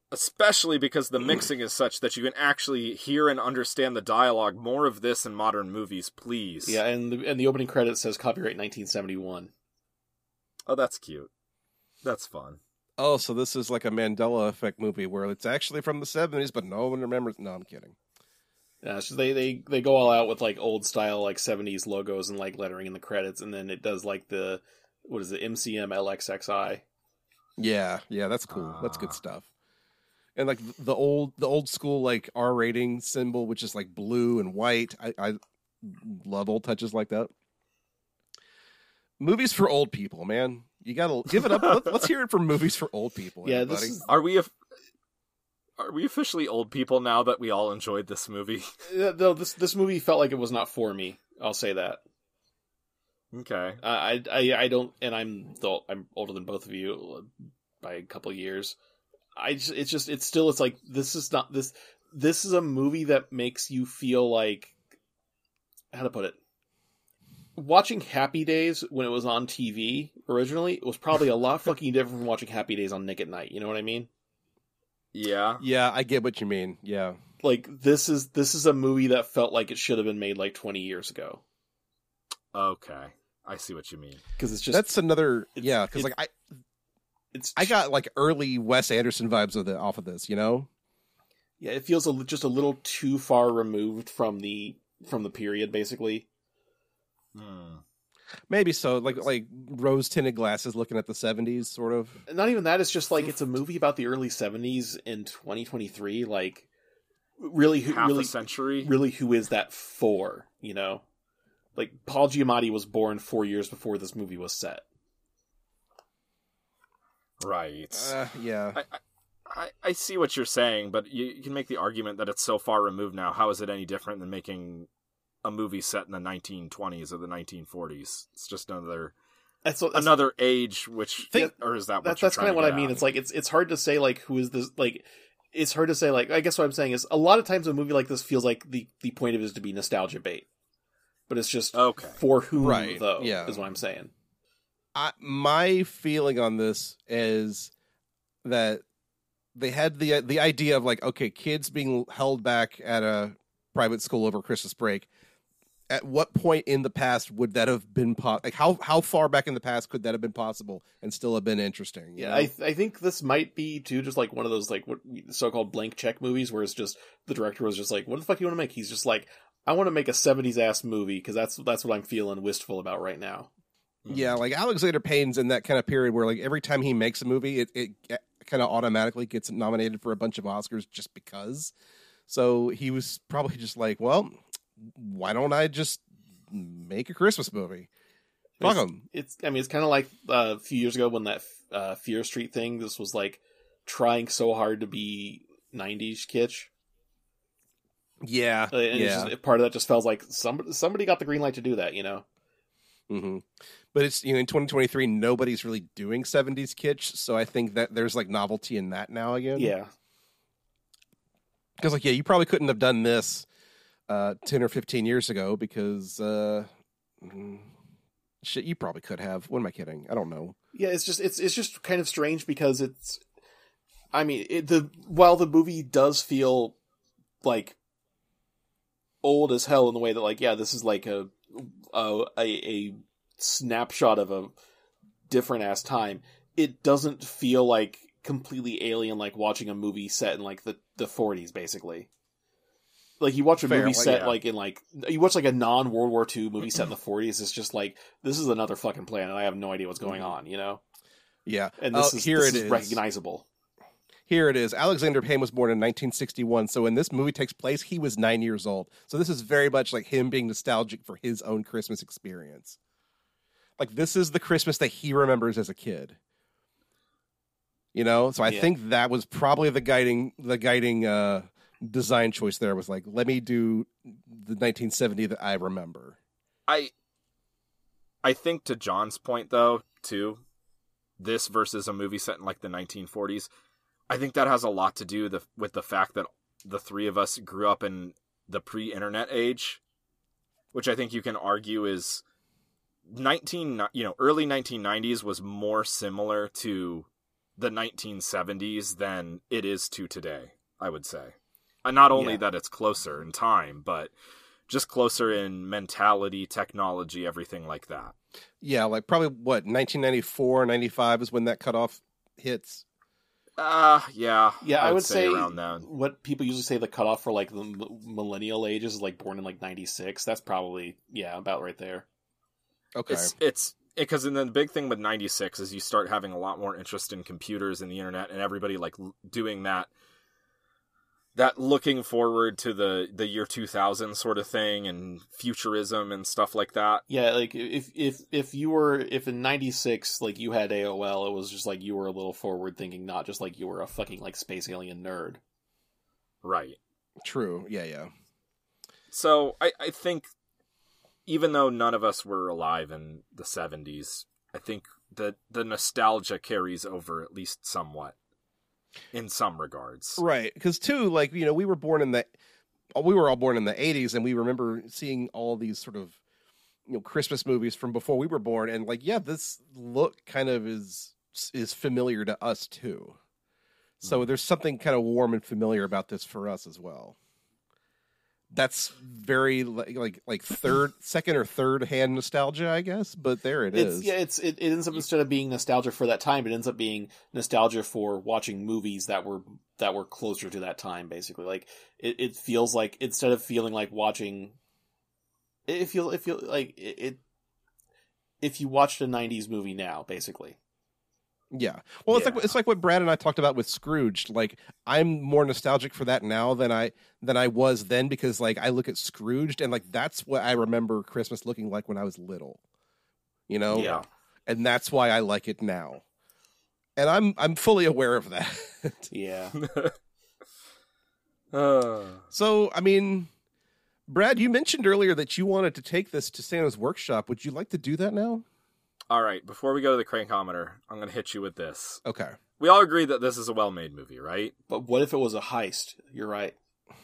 Especially because the mixing is such that you can actually hear and understand the dialogue. More of this in modern movies, please. Yeah, and the, and the opening credit says copyright nineteen seventy-one. Oh, that's cute. That's fun. Oh, so this is like a Mandela Effect movie where it's actually from the seventies, but no one remembers. No, I'm kidding. Yeah, so they, they, they go all out with like old style like seventies logos and like lettering in the credits, and then it does like the what is it M C M L X X I. Yeah, yeah, that's cool. Ah. That's good stuff. And like the old, the old school like R rating symbol, which is like blue and white. I, I love old touches like that. Movies for old people, man. You gotta give it up. Let, let's hear it for movies for old people. Yeah, everybody. this is, Are we? Are we officially old people now that we all enjoyed this movie? though this this movie felt like it was not for me. I'll say that. Okay. I I I don't, and I'm the, I'm older than both of you by a couple of years. I just, it's just it's still it's like this is not this this is a movie that makes you feel like, how to put it, watching Happy Days when it was on T V originally, it was probably a lot fucking different from watching Happy Days on Nick at Night. You know what I mean? Yeah. Yeah, I get what you mean. Yeah. Like this is this is a movie that felt like it should have been made like twenty years ago. Okay. I see what you mean. Because it's just That's another. it's- Yeah, because it- like I, it's I got like early Wes Anderson vibes of the off of this. You know. yeah, it feels a, li- just a little too far removed from the from the period, basically. Hmm. Maybe so. Like like rose tinted glasses, looking at the seventies, sort of. Not even that. It's just like it's a movie about the early seventies in twenty twenty-three. Like, really, who, Half really, a century. really, who is that for? You know, like Paul Giamatti was born four years before this movie was set. Right. Uh, yeah. I, I, I, I see what you're saying, but you, you can make the argument that it's so far removed now. How is it any different than making a movie set in the nineteen twenties or the nineteen forties? It's just another That's, what, that's another age. Which Think- or is that what that's you're that's trying kind of to what I get mean. at? It's like it's it's hard to say like who is this like. It's hard to say like I guess what I'm saying is a lot of times a movie like this feels like the the point of it is to be nostalgia bait, but it's just Okay. for whom Right, though. yeah. Is what I'm saying. I, my feeling on this is that they had the the idea of like, okay, kids being held back at a private school over Christmas break. At what point in the past would that have been po- like how how far back in the past could that have been possible and still have been interesting? you Yeah, know? I I think this might be too just like one of those like what so-called blank check movies where it's just the director was just like, what the fuck do you want to make? He's just like, I want to make a seventies ass movie because that's that's what I'm feeling wistful about right now. Yeah, like Alexander Payne's in that kind of period where like every time he makes a movie, it, it kind of automatically gets nominated for a bunch of Oscars just because. So he was probably just like, well, why don't I just make a Christmas movie? Fuck It's- them. It's I mean it's kind of like uh, a few years ago when that uh, Fear Street thing. This was like trying so hard to be nineties kitsch, Yeah, uh, and yeah. it's just, part of that just felt like somebody somebody got the green light to do that. You know. hmm But it's, you know, in twenty twenty-three, nobody's really doing seventies kitsch, so I think that there's like novelty in that now again. Yeah. Because like, yeah, you probably couldn't have done this uh, ten or fifteen years ago because uh, mm, shit, you probably could have. What am I kidding? I don't know. Yeah, it's just it's it's just kind of strange because it's, I mean, it, the while the movie does feel like old as hell in the way that like yeah, this is like a a a, a snapshot of a different ass time. It doesn't feel like completely alien like watching a movie set in like the the forties basically. Like you watch a Fair, movie well, set yeah. like in like you watch like a non World War Two movie set in the forties. It's just like this is another fucking planet. I have no idea what's going on. You know. Yeah. And this Oh, is here this it is is. recognizable. Here it is. Alexander Payne was born in nineteen sixty-one. So when this movie takes place, he was nine years old. So this is very much like him being nostalgic for his own Christmas experience. Like this is the Christmas that he remembers as a kid. You know, so I Yeah. think that was probably the guiding the guiding uh, design choice. There was like, let me do the nineteen seventy that I remember. I I think to John's point though, too, this versus a movie set in like the nineteen forties, I think that has a lot to do the, with the fact that the three of us grew up in the pre-internet age, which I think you can argue is nineteen, you know, early nineteen nineties was more similar to the nineteen seventies than it is to today, I would say. And not only Yeah. that it's closer in time, but just closer in mentality, technology, everything like that. Yeah, like probably what nineteen ninety-four, ninety-five is when that cutoff hits. Uh, yeah. Yeah, I, would say, around then. what people usually say the cutoff for like the m- millennial ages is like born in like ninety-six. That's probably, yeah, about right there. Okay. It's, it's, because then the big thing with ninety-six is you start having a lot more interest in computers and the internet and everybody like l- doing that, that looking forward to the, the year two thousand sort of thing and futurism and stuff like that. Yeah, like if if if you were if in ninety-six like you had A O L, it was just like you were a little forward thinking, not just like you were a fucking like space alien nerd. Right. True. Yeah, yeah. So I, I think even though none of us were alive in the seventies, I think that the nostalgia carries over at least somewhat in some regards. Right. Because too, like, you know, we were born in the we were all born in the eighties, and we remember seeing all these sort of, you know, Christmas movies from before we were born, and like, yeah, this look kind of is is familiar to us too. So Mm. there's something kind of warm and familiar about this for us as well. That's very like like, like third, second or third hand nostalgia, I guess. But there it It's is. yeah, it's it, it ends up instead of being nostalgia for that time, it ends up being nostalgia for watching movies that were that were closer to that time. Basically, like it, it feels like instead of feeling like watching, it feel it feel like it, it if you watched a nineties movie now, basically. Yeah. Well, it's Yeah. like it's like what Brad and I talked about with Scrooge. Like, I'm more nostalgic for that now than I than I was then, because like I look at Scrooged and like that's what I remember Christmas looking like when I was little. You know? Yeah. And that's why I like it now. And I'm I'm fully aware of that. Yeah. Uh, So, I mean, Brad, you mentioned earlier that you wanted to take this to Santa's workshop. Would you like to do that now? all right, before we go to the Crankometer, I'm going to hit you with this. Okay. We all agree that this is a well-made movie, right? But what if it was a heist? You're right.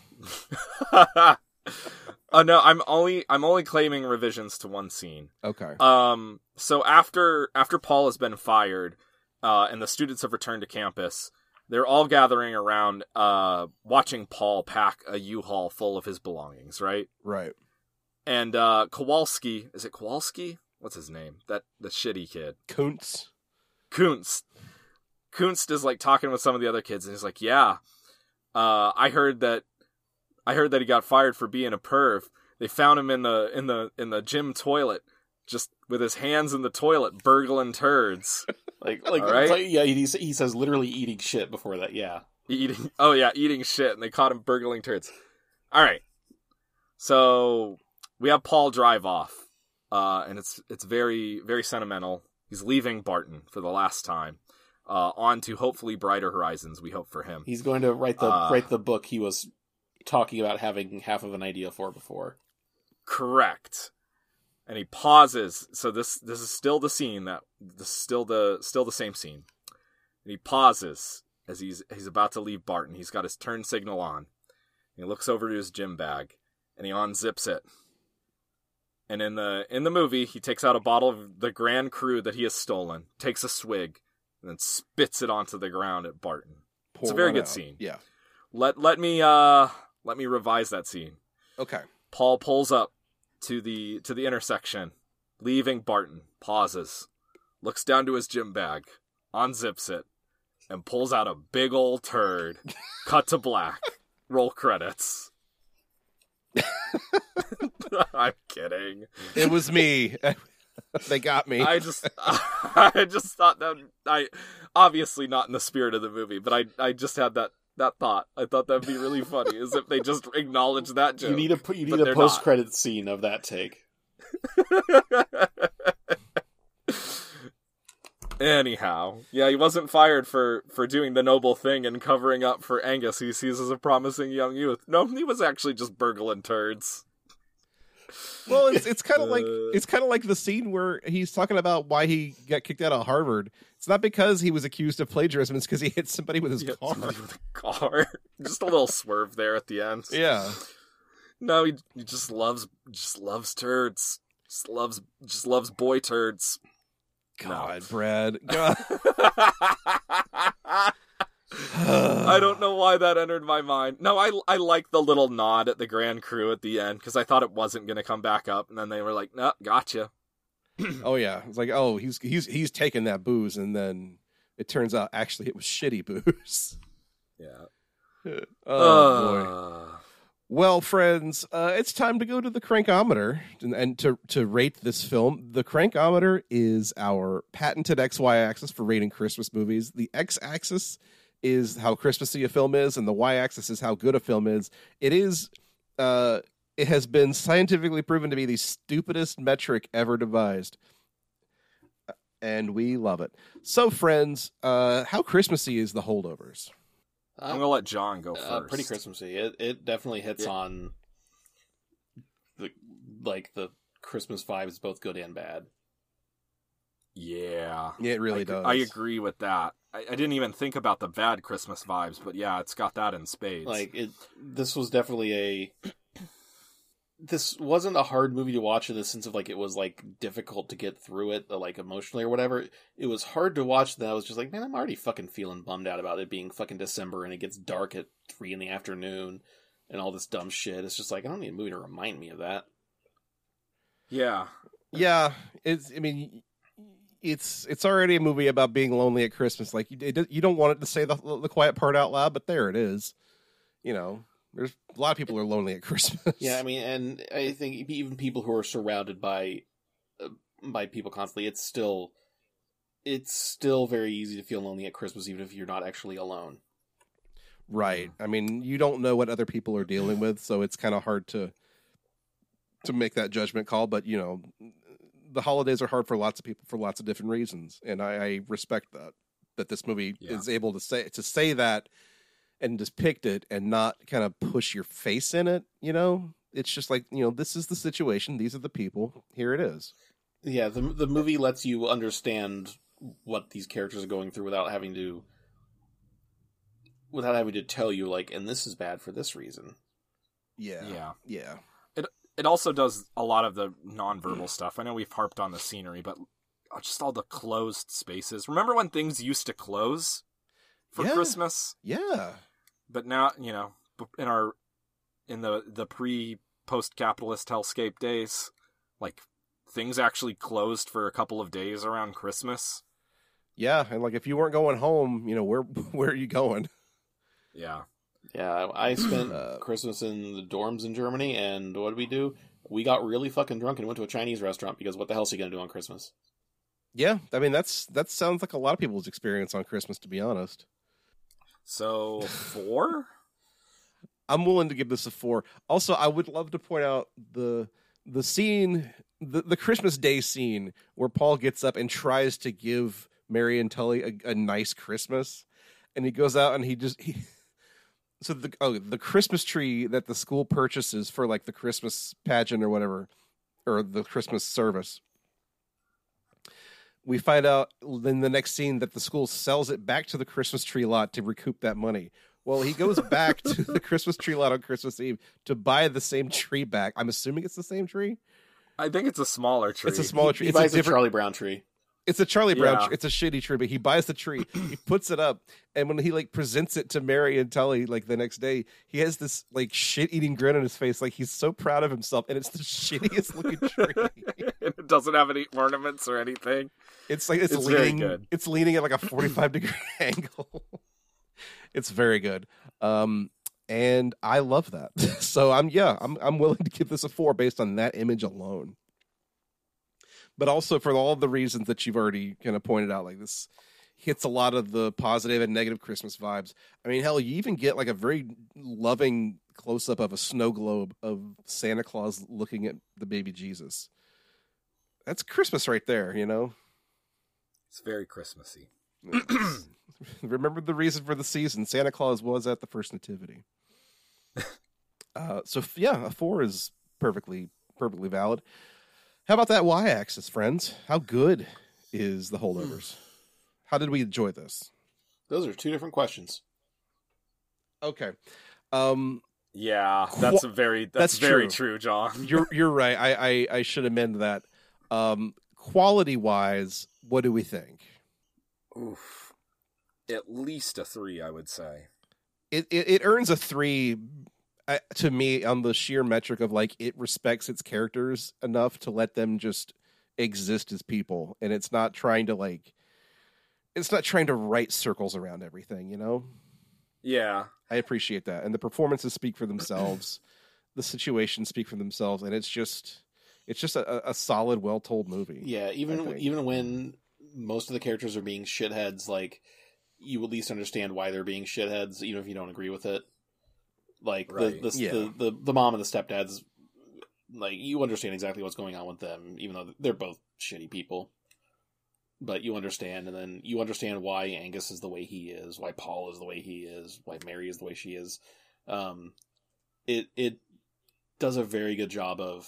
Oh no, I'm only I'm only claiming revisions to one scene. Okay. Um, so after after Paul has been fired, uh, and the students have returned to campus, they're all gathering around, uh, watching Paul pack a U-Haul full of his belongings, right? Right. And uh, Kowalski, is it Kowalski? What's his name? That the shitty kid, Kuntz. Kunst. Kunst is like talking with some of the other kids, and he's like, "Yeah, uh, I heard that. I heard that he got fired for being a perv. They found him in the in the in the gym toilet, just with his hands in the toilet, burgling turds, Like, like, All right. it's like yeah, he, he says literally eating shit before that. Yeah. eating. Oh yeah, eating shit, and they caught him burgling turds. All right, so we have Paul drive off, uh, and it's it's very very sentimental. He's leaving Barton for the last time, uh, on to hopefully brighter horizons. We hope for him. He's going to write the Uh, write the book he was talking about having half of an idea for before. Correct. And he pauses. So this this is still the scene that this is still the still the same scene. And he pauses as he's he's about to leave Barton. He's got his turn signal on. He looks over to his gym bag and he unzips it. And in the in the movie, he takes out a bottle of the Grand Cru that he has stolen, takes a swig, and then spits it onto the ground at Barton. Pour a very one good out. scene. Yeah. Let let me uh let me revise that scene. Okay. Paul pulls up to the to the intersection, leaving Barton, pauses, looks down to his gym bag, unzips it, and pulls out a big old turd. Cut to black. Roll credits. I'm kidding. It was me. They got me. I just I just thought that I obviously not in the spirit of the movie, but I I just had that that thought. I thought that'd be really funny, as if they just acknowledged that joke. You need a you but need a they're post not. credit scene of that take. Anyhow, yeah, he wasn't fired for, for doing the noble thing and covering up for Angus, who he sees as a promising young youth. No, he was actually just burgling turds. Well, it's it's kind of like Uh. it's kind of like the scene where he's talking about why he got kicked out of Harvard. It's not because he was accused of plagiarism; it's because he hit somebody with his He hit car. somebody with a car. Just a little swerve there at the end. Yeah, No, he, he just loves just loves turds. Just loves just loves boy turds. God, Brad. God. I don't know why that entered my mind. No, I I like the little nod at the Grand Crew at the end because I thought it wasn't going to come back up, and then they were like, "No, gotcha." Oh yeah, it's like, oh, he's he's he's taking that booze, and then it turns out actually it was shitty booze. Yeah. Oh uh... boy. Well, friends, uh, it's time to go to the Crankometer and, and to to rate this film. The Crankometer is our patented X Y axis for rating Christmas movies. The X axis is how Christmassy a film is, and the Y axis is how good a film is. It is, uh, it has been scientifically proven to be the stupidest metric ever devised, and we love it. So, friends, uh, how Christmassy is The Holdovers? I'm gonna let John go uh, first. Pretty Christmassy. It it definitely hits Yeah. on the like the Christmas vibes, both good and bad. Yeah, Yeah, it really I, does. I agree with that. I, I didn't even think about the bad Christmas vibes, but yeah, it's got that in spades. Like it, this was definitely a. This wasn't a hard movie to watch in the sense of like it was like difficult to get through it, like emotionally or whatever. It was hard to watch. That I was just like, man, I'm already fucking feeling bummed out about it being fucking December and it gets dark at three in the afternoon and all this dumb shit. It's just like I don't need a movie to remind me of that. yeah, Yeah, it's. I mean, it's it's already a movie about being lonely at Christmas. Like you, it, you don't want it to say the the quiet part out loud, but there it is. You know, there's a lot of people are lonely at Christmas. Yeah, I mean, and I think even people who are surrounded by uh, by people constantly, it's still it's still very easy to feel lonely at Christmas, even if you're not actually alone. Right. I mean, you don't know what other people are dealing with, so it's kind of hard to to make that judgment call. But you know, the holidays are hard for lots of people for lots of different reasons, and I, I respect that that this movie Yeah. is able to say to say that and depict it and not kind of push your face in it. You know, it's just like, you know, this is the situation, these are the people, here it is. Yeah, the the movie lets you understand what these characters are going through without having to without having to tell you like, and this is bad for this reason. Yeah, yeah. yeah. It also does a lot of the nonverbal stuff. I know we've harped on the scenery, but just all the closed spaces. Remember when things used to close for Yeah. Christmas? Yeah. But now, you know, in our in the the pre post capitalist hellscape days, like things actually closed for a couple of days around Christmas. Yeah, and like if you weren't going home, you know, where where are you going? Yeah. Yeah, I spent Uh, Christmas in the dorms in Germany, and what did we do? We got really fucking drunk and went to a Chinese restaurant because what the hell is he going to do on Christmas? Yeah, I mean that's that sounds like a lot of people's experience on Christmas, to be honest. So four? I'm willing to give this a four. Also, I would love to point out the the scene, the, the Christmas Day scene where Paul gets up and tries to give Mary and Tully a, a nice Christmas, and he goes out and he just he. So the oh the Christmas tree that the school purchases for like the Christmas pageant or whatever, or the Christmas service. We find out in the next scene that the school sells it back to the Christmas tree lot to recoup that money. Well, he goes back to the Christmas tree lot on Christmas Eve to buy the same tree back. I'm assuming it's the same tree. I think it's a smaller tree. It's a smaller tree. He It's buys a a different. Charlie Brown tree. It's a Charlie Brown. Yeah. Tree. It's a shitty tree, but he buys the tree. He puts it up, and when he like presents it to Mary and Tully like the next day, he has this like shit-eating grin on his face, like he's so proud of himself, and it's the shittiest looking tree. And it doesn't have any ornaments or anything. It's like it's, It's very leaning. good. It's leaning at like a forty-five degree angle. It's very good, um, and I love that. So I'm yeah, I'm I'm willing to give this a four based on that image alone. But also for all the reasons that you've already kind of pointed out, like this hits a lot of the positive and negative Christmas vibes. I mean, hell, you even get like a very loving close up of a snow globe of Santa Claus looking at the baby Jesus. That's Christmas right there, you know. It's very Christmassy. Remember the reason for the season. Santa Claus was at the first nativity. uh, so yeah, a four is perfectly perfectly valid. How about that y-axis, friends? How good is The Holdovers? How did we enjoy this? Those are two different questions. Okay, um, Yeah, that's Qu- a very that's that's, very true. true, John. you're you're right. I, I I should amend that. Um, quality wise, what do we think? Oof. At least a three, I would say. It it, it earns a three uh, to me on the sheer metric of like it respects its characters enough to let them just exist as people, and it's not trying to like it's not trying to write circles around everything, you know? Yeah. I appreciate that. And the performances speak for themselves. The situations speak for themselves, and it's just it's just a, a solid, well told movie. Yeah, I even think. even when most of the characters are being shitheads, like you at least understand why they're being shitheads, even if you don't agree with it. Like Right. the, the, Yeah. the the the mom and the stepdads, like you understand exactly what's going on with them, even though they're both shitty people. But you understand, and then you understand why Angus is the way he is, why Paul is the way he is, why Mary is the way she is. Um, it it does a very good job of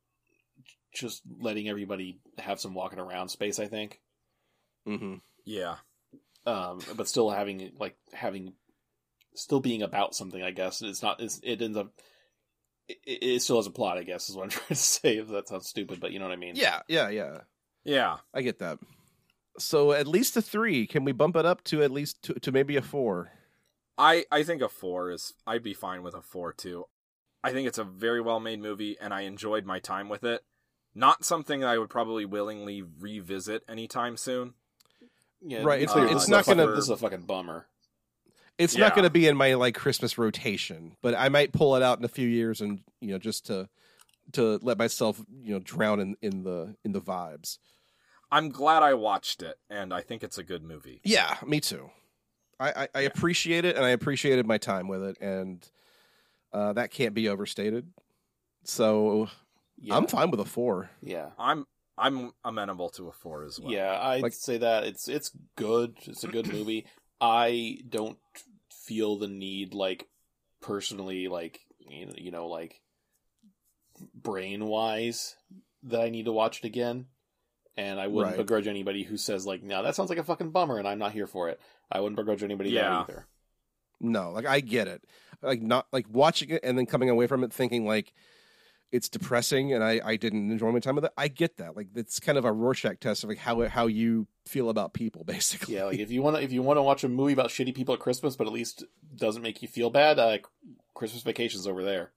just letting everybody have some walking around space, I think. Mm-hmm. Yeah. Um, but still having like having still being about something. I guess it's not. It's, it ends up. It, it still has a plot. I guess is what I'm trying to say. If that sounds stupid, but you know what I mean. Yeah, yeah, yeah. Yeah. I get that. So at least a three. Can we bump it up to at least to, to maybe a four? I, I think a four is... I'd be fine with a four, too. I think it's a very well-made movie, and I enjoyed my time with it. Not something that I would probably willingly revisit anytime soon. Yeah, Right, to be it's- clear, it's this is not a fucking- gonna- This is a fucking bummer. It's Yeah. not going to be in my like Christmas rotation, but I might pull it out in a few years, and you know, just to to let myself you know drown in, in the in the vibes. I'm glad I watched it, and I think it's a good movie. Yeah, me too. I, I, I appreciate it, and I appreciated my time with it, and uh, that can't be overstated. So Yeah. I'm fine with a four. Yeah. I'm I'm amenable to a four as well. Yeah, I'd Like- say that it's it's good. It's a good movie. I don't feel the need, like personally, like you know, you know, like brain wise, that I need to watch it again. And I wouldn't Right. begrudge anybody who says like, "No, that sounds like a fucking bummer," and I'm not here for it. I wouldn't begrudge anybody Yeah. that either. No, like I get it. Like not like watching it and then coming away from it thinking like it's depressing and I, I didn't enjoy my time with it. I get that. Like it's kind of a Rorschach test of like how how you feel about people, basically. Yeah, like if you want to if you want to watch a movie about shitty people at Christmas, but at least doesn't make you feel bad, uh, Christmas Vacation's over there.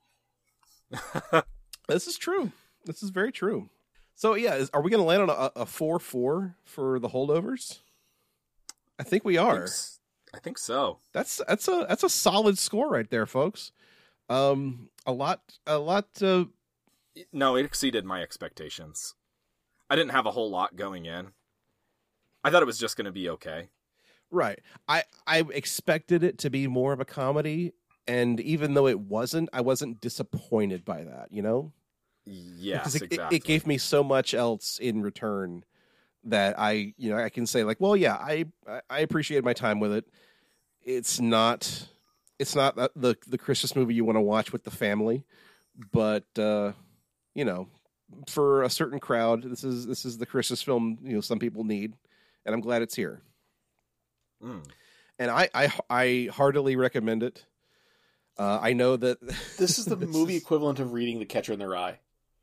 This is true. This is very true. So yeah, is, are we going to land on a, a four four for the holdovers? I think we I are. think, s- I think so. That's that's a that's a solid score right there, folks. Um, a lot a lot. Uh, No, it exceeded my expectations. I didn't have a whole lot going in. I thought it was just going to be okay. right. I I expected it to be more of a comedy, and even though it wasn't, I wasn't disappointed by that. You know. Yes, Because it, it- exactly. it gave me so much else in return that I, you know, I can say like, well, yeah, I, I- I appreciated my time with it. It's not, it's not the the, the Christmas movie you want to watch with the family, but uh, you know, for a certain crowd, this is this is the Christmas film you know some people need, and I'm glad it's here. Mm. And I I, I heartily recommend it. Uh, I know that This is the movie equivalent of reading The Catcher in the Rye.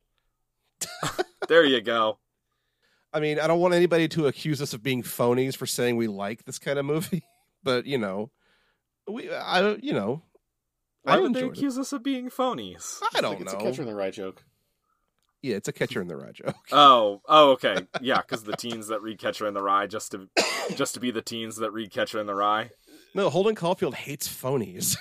There you go. I mean, I don't want anybody to accuse us of being phonies for saying we like this kind of movie, but you know, we, I, you know, Why I would they enjoyed it. accuse us of being phonies? I don't Like, it's know. a Catcher in the Rye joke. Yeah, it's a Catcher in the Rye joke. Oh, oh, okay, yeah, because the teens that read Catcher in the Rye just to just to be the teens that read Catcher in the Rye. No, Holden Caulfield hates phonies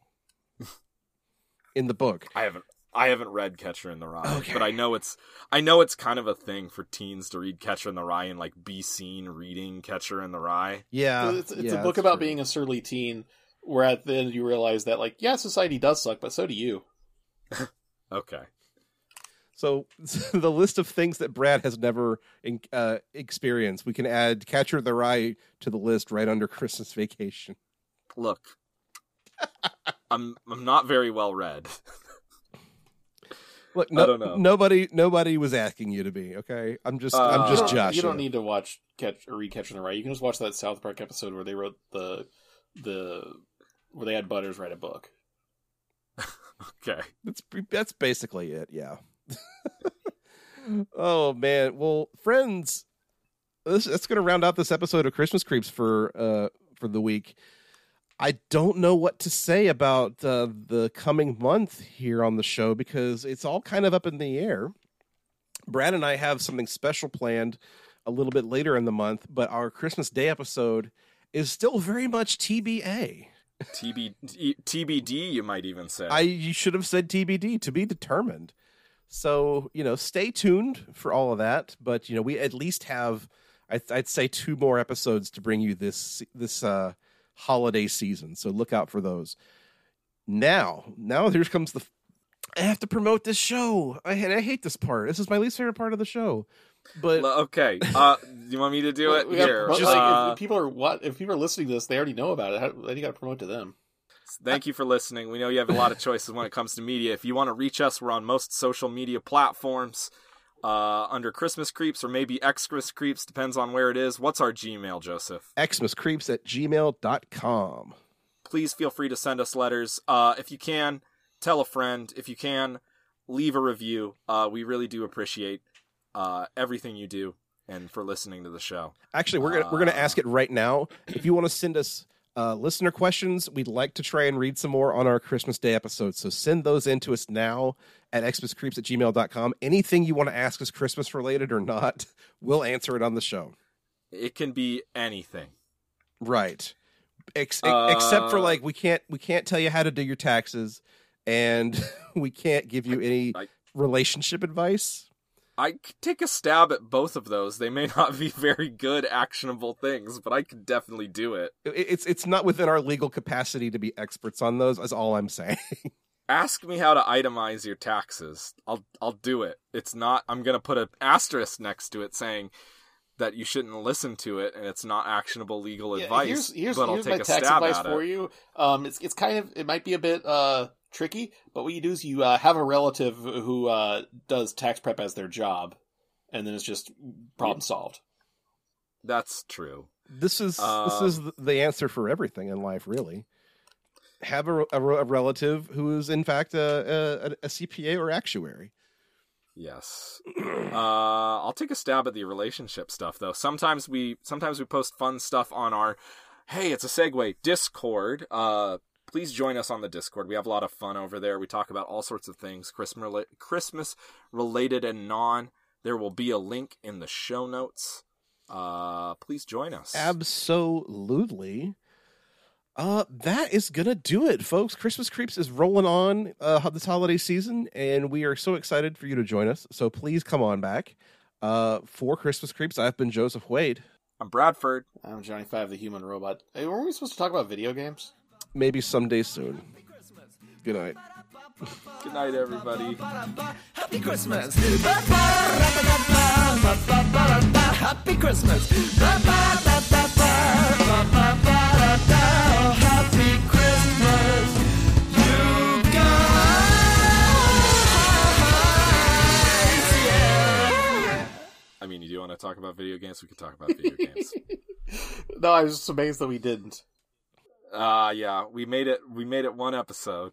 in the book. I haven't I haven't read Catcher in the Rye, Okay. but I know it's I know it's kind of a thing for teens to read Catcher in the Rye and like be seen reading Catcher in the Rye. Yeah, it's it's yeah, a book that's about true. being a surly teen, where at the end you realize that, like, yeah, society does suck, but so do you. Okay. So the list of things that Brad has never uh, experienced, we can add Catcher in the Rye to the list right under Christmas Vacation. Look. I'm I'm not very well read. Look, I no, don't know. nobody, nobody was asking you to be. Okay, I'm just, Uh, I'm You just don't- Josh. You don't need to watch Catch or read Catcher in the Rye. You can just watch that South Park episode where they wrote the the where they had Butters write a book. Okay. That's that's basically it. Yeah. Oh man. Well, friends, this, that's going to round out this episode of Christmas Creeps for uh for the week. I don't know what to say about uh, the coming month here on the show because it's all kind of up in the air. Brad and I have something special planned a little bit later in the month, but our Christmas Day episode is still very much T B A. T B D, T B D, you might even say. I you should have said T B D, to be determined. So, you know, stay tuned for all of that. But, you know, we at least have, I'd, I'd say, two more episodes to bring you this this uh, holiday season. So look out for those. Now, now here comes the, I have to promote this show. I, I hate this part. This is my least favorite part of the show. But L- okay, uh, you want me to do it? We gotta Here, promote- uh, like, if, if people are what if people are listening to this, they already know about it. How, then you got to promote to them. Thank you for listening. We know you have a lot of choices when it comes to media. If you want to reach us, we're on most social media platforms uh, under Christmas Creeps or maybe Xmas Creeps, depends on where it is. What's our Gmail, Joseph? xmascreeps at gmail dot com. Please feel free to send us letters. Uh, if you can, tell a friend. If you can, leave a review. Uh, we really do appreciate uh, everything you do and for listening to the show. Actually, we're gonna we're gonna ask it right now. If you want to send us uh, listener questions, we'd like to try and read some more on our Christmas Day episode. So send those in to us now at xmascreeps at gmail dot com. Anything you want to ask us, Christmas related or not, we'll answer it on the show. It can be anything. Right. Ex- Uh, except for like we can't we can't tell you how to do your taxes, and we can't give you any I- relationship advice. I could take a stab at both of those. They may not be very good, actionable things, but I could definitely do it. It- It's it's not within our legal capacity to be experts on those. Is all I'm saying. Ask me how to itemize your taxes. I'll I'll do it. It's not. I'm gonna put an asterisk next to it saying that you shouldn't listen to it, and it's not actionable legal Yeah, advice. Here's, here's, but I'll here's take my a tax stab advice at for it. you. Um, it's it's kind of it might be a bit uh tricky, but what you do is you uh, have a relative who uh does tax prep as their job, and then it's just problem solved. That's true. This is Uh, this is the answer for everything in life, really. Have a, a, a relative who is in fact a, a, a C P A or actuary. Yes. Uh, I'll take a stab at the relationship stuff, though. Sometimes we sometimes we post fun stuff on our, hey, it's a segue, Discord. Uh, please join us on the Discord. We have a lot of fun over there. We talk about all sorts of things, Christmas rela- Christmas related and non. There will be a link in the show notes. Uh, please join us. Absolutely. Uh, that is gonna do it, folks. Christmas Creeps is rolling on uh, this holiday season, and we are so excited for you to join us. So please come on back. Uh, for Christmas Creeps, I've been Joseph Wade. I'm Bradford. I'm Johnny Five, the human robot. Hey, weren't we supposed to talk about video games? Maybe someday soon. Good night. Good night, everybody. Happy Christmas. Happy Christmas. Happy Christmas, you guys. Yeah. I mean, you do want to talk about video games? We could talk about video games. No, I was just amazed that we didn't. Uh, yeah, we made it. We made it one episode.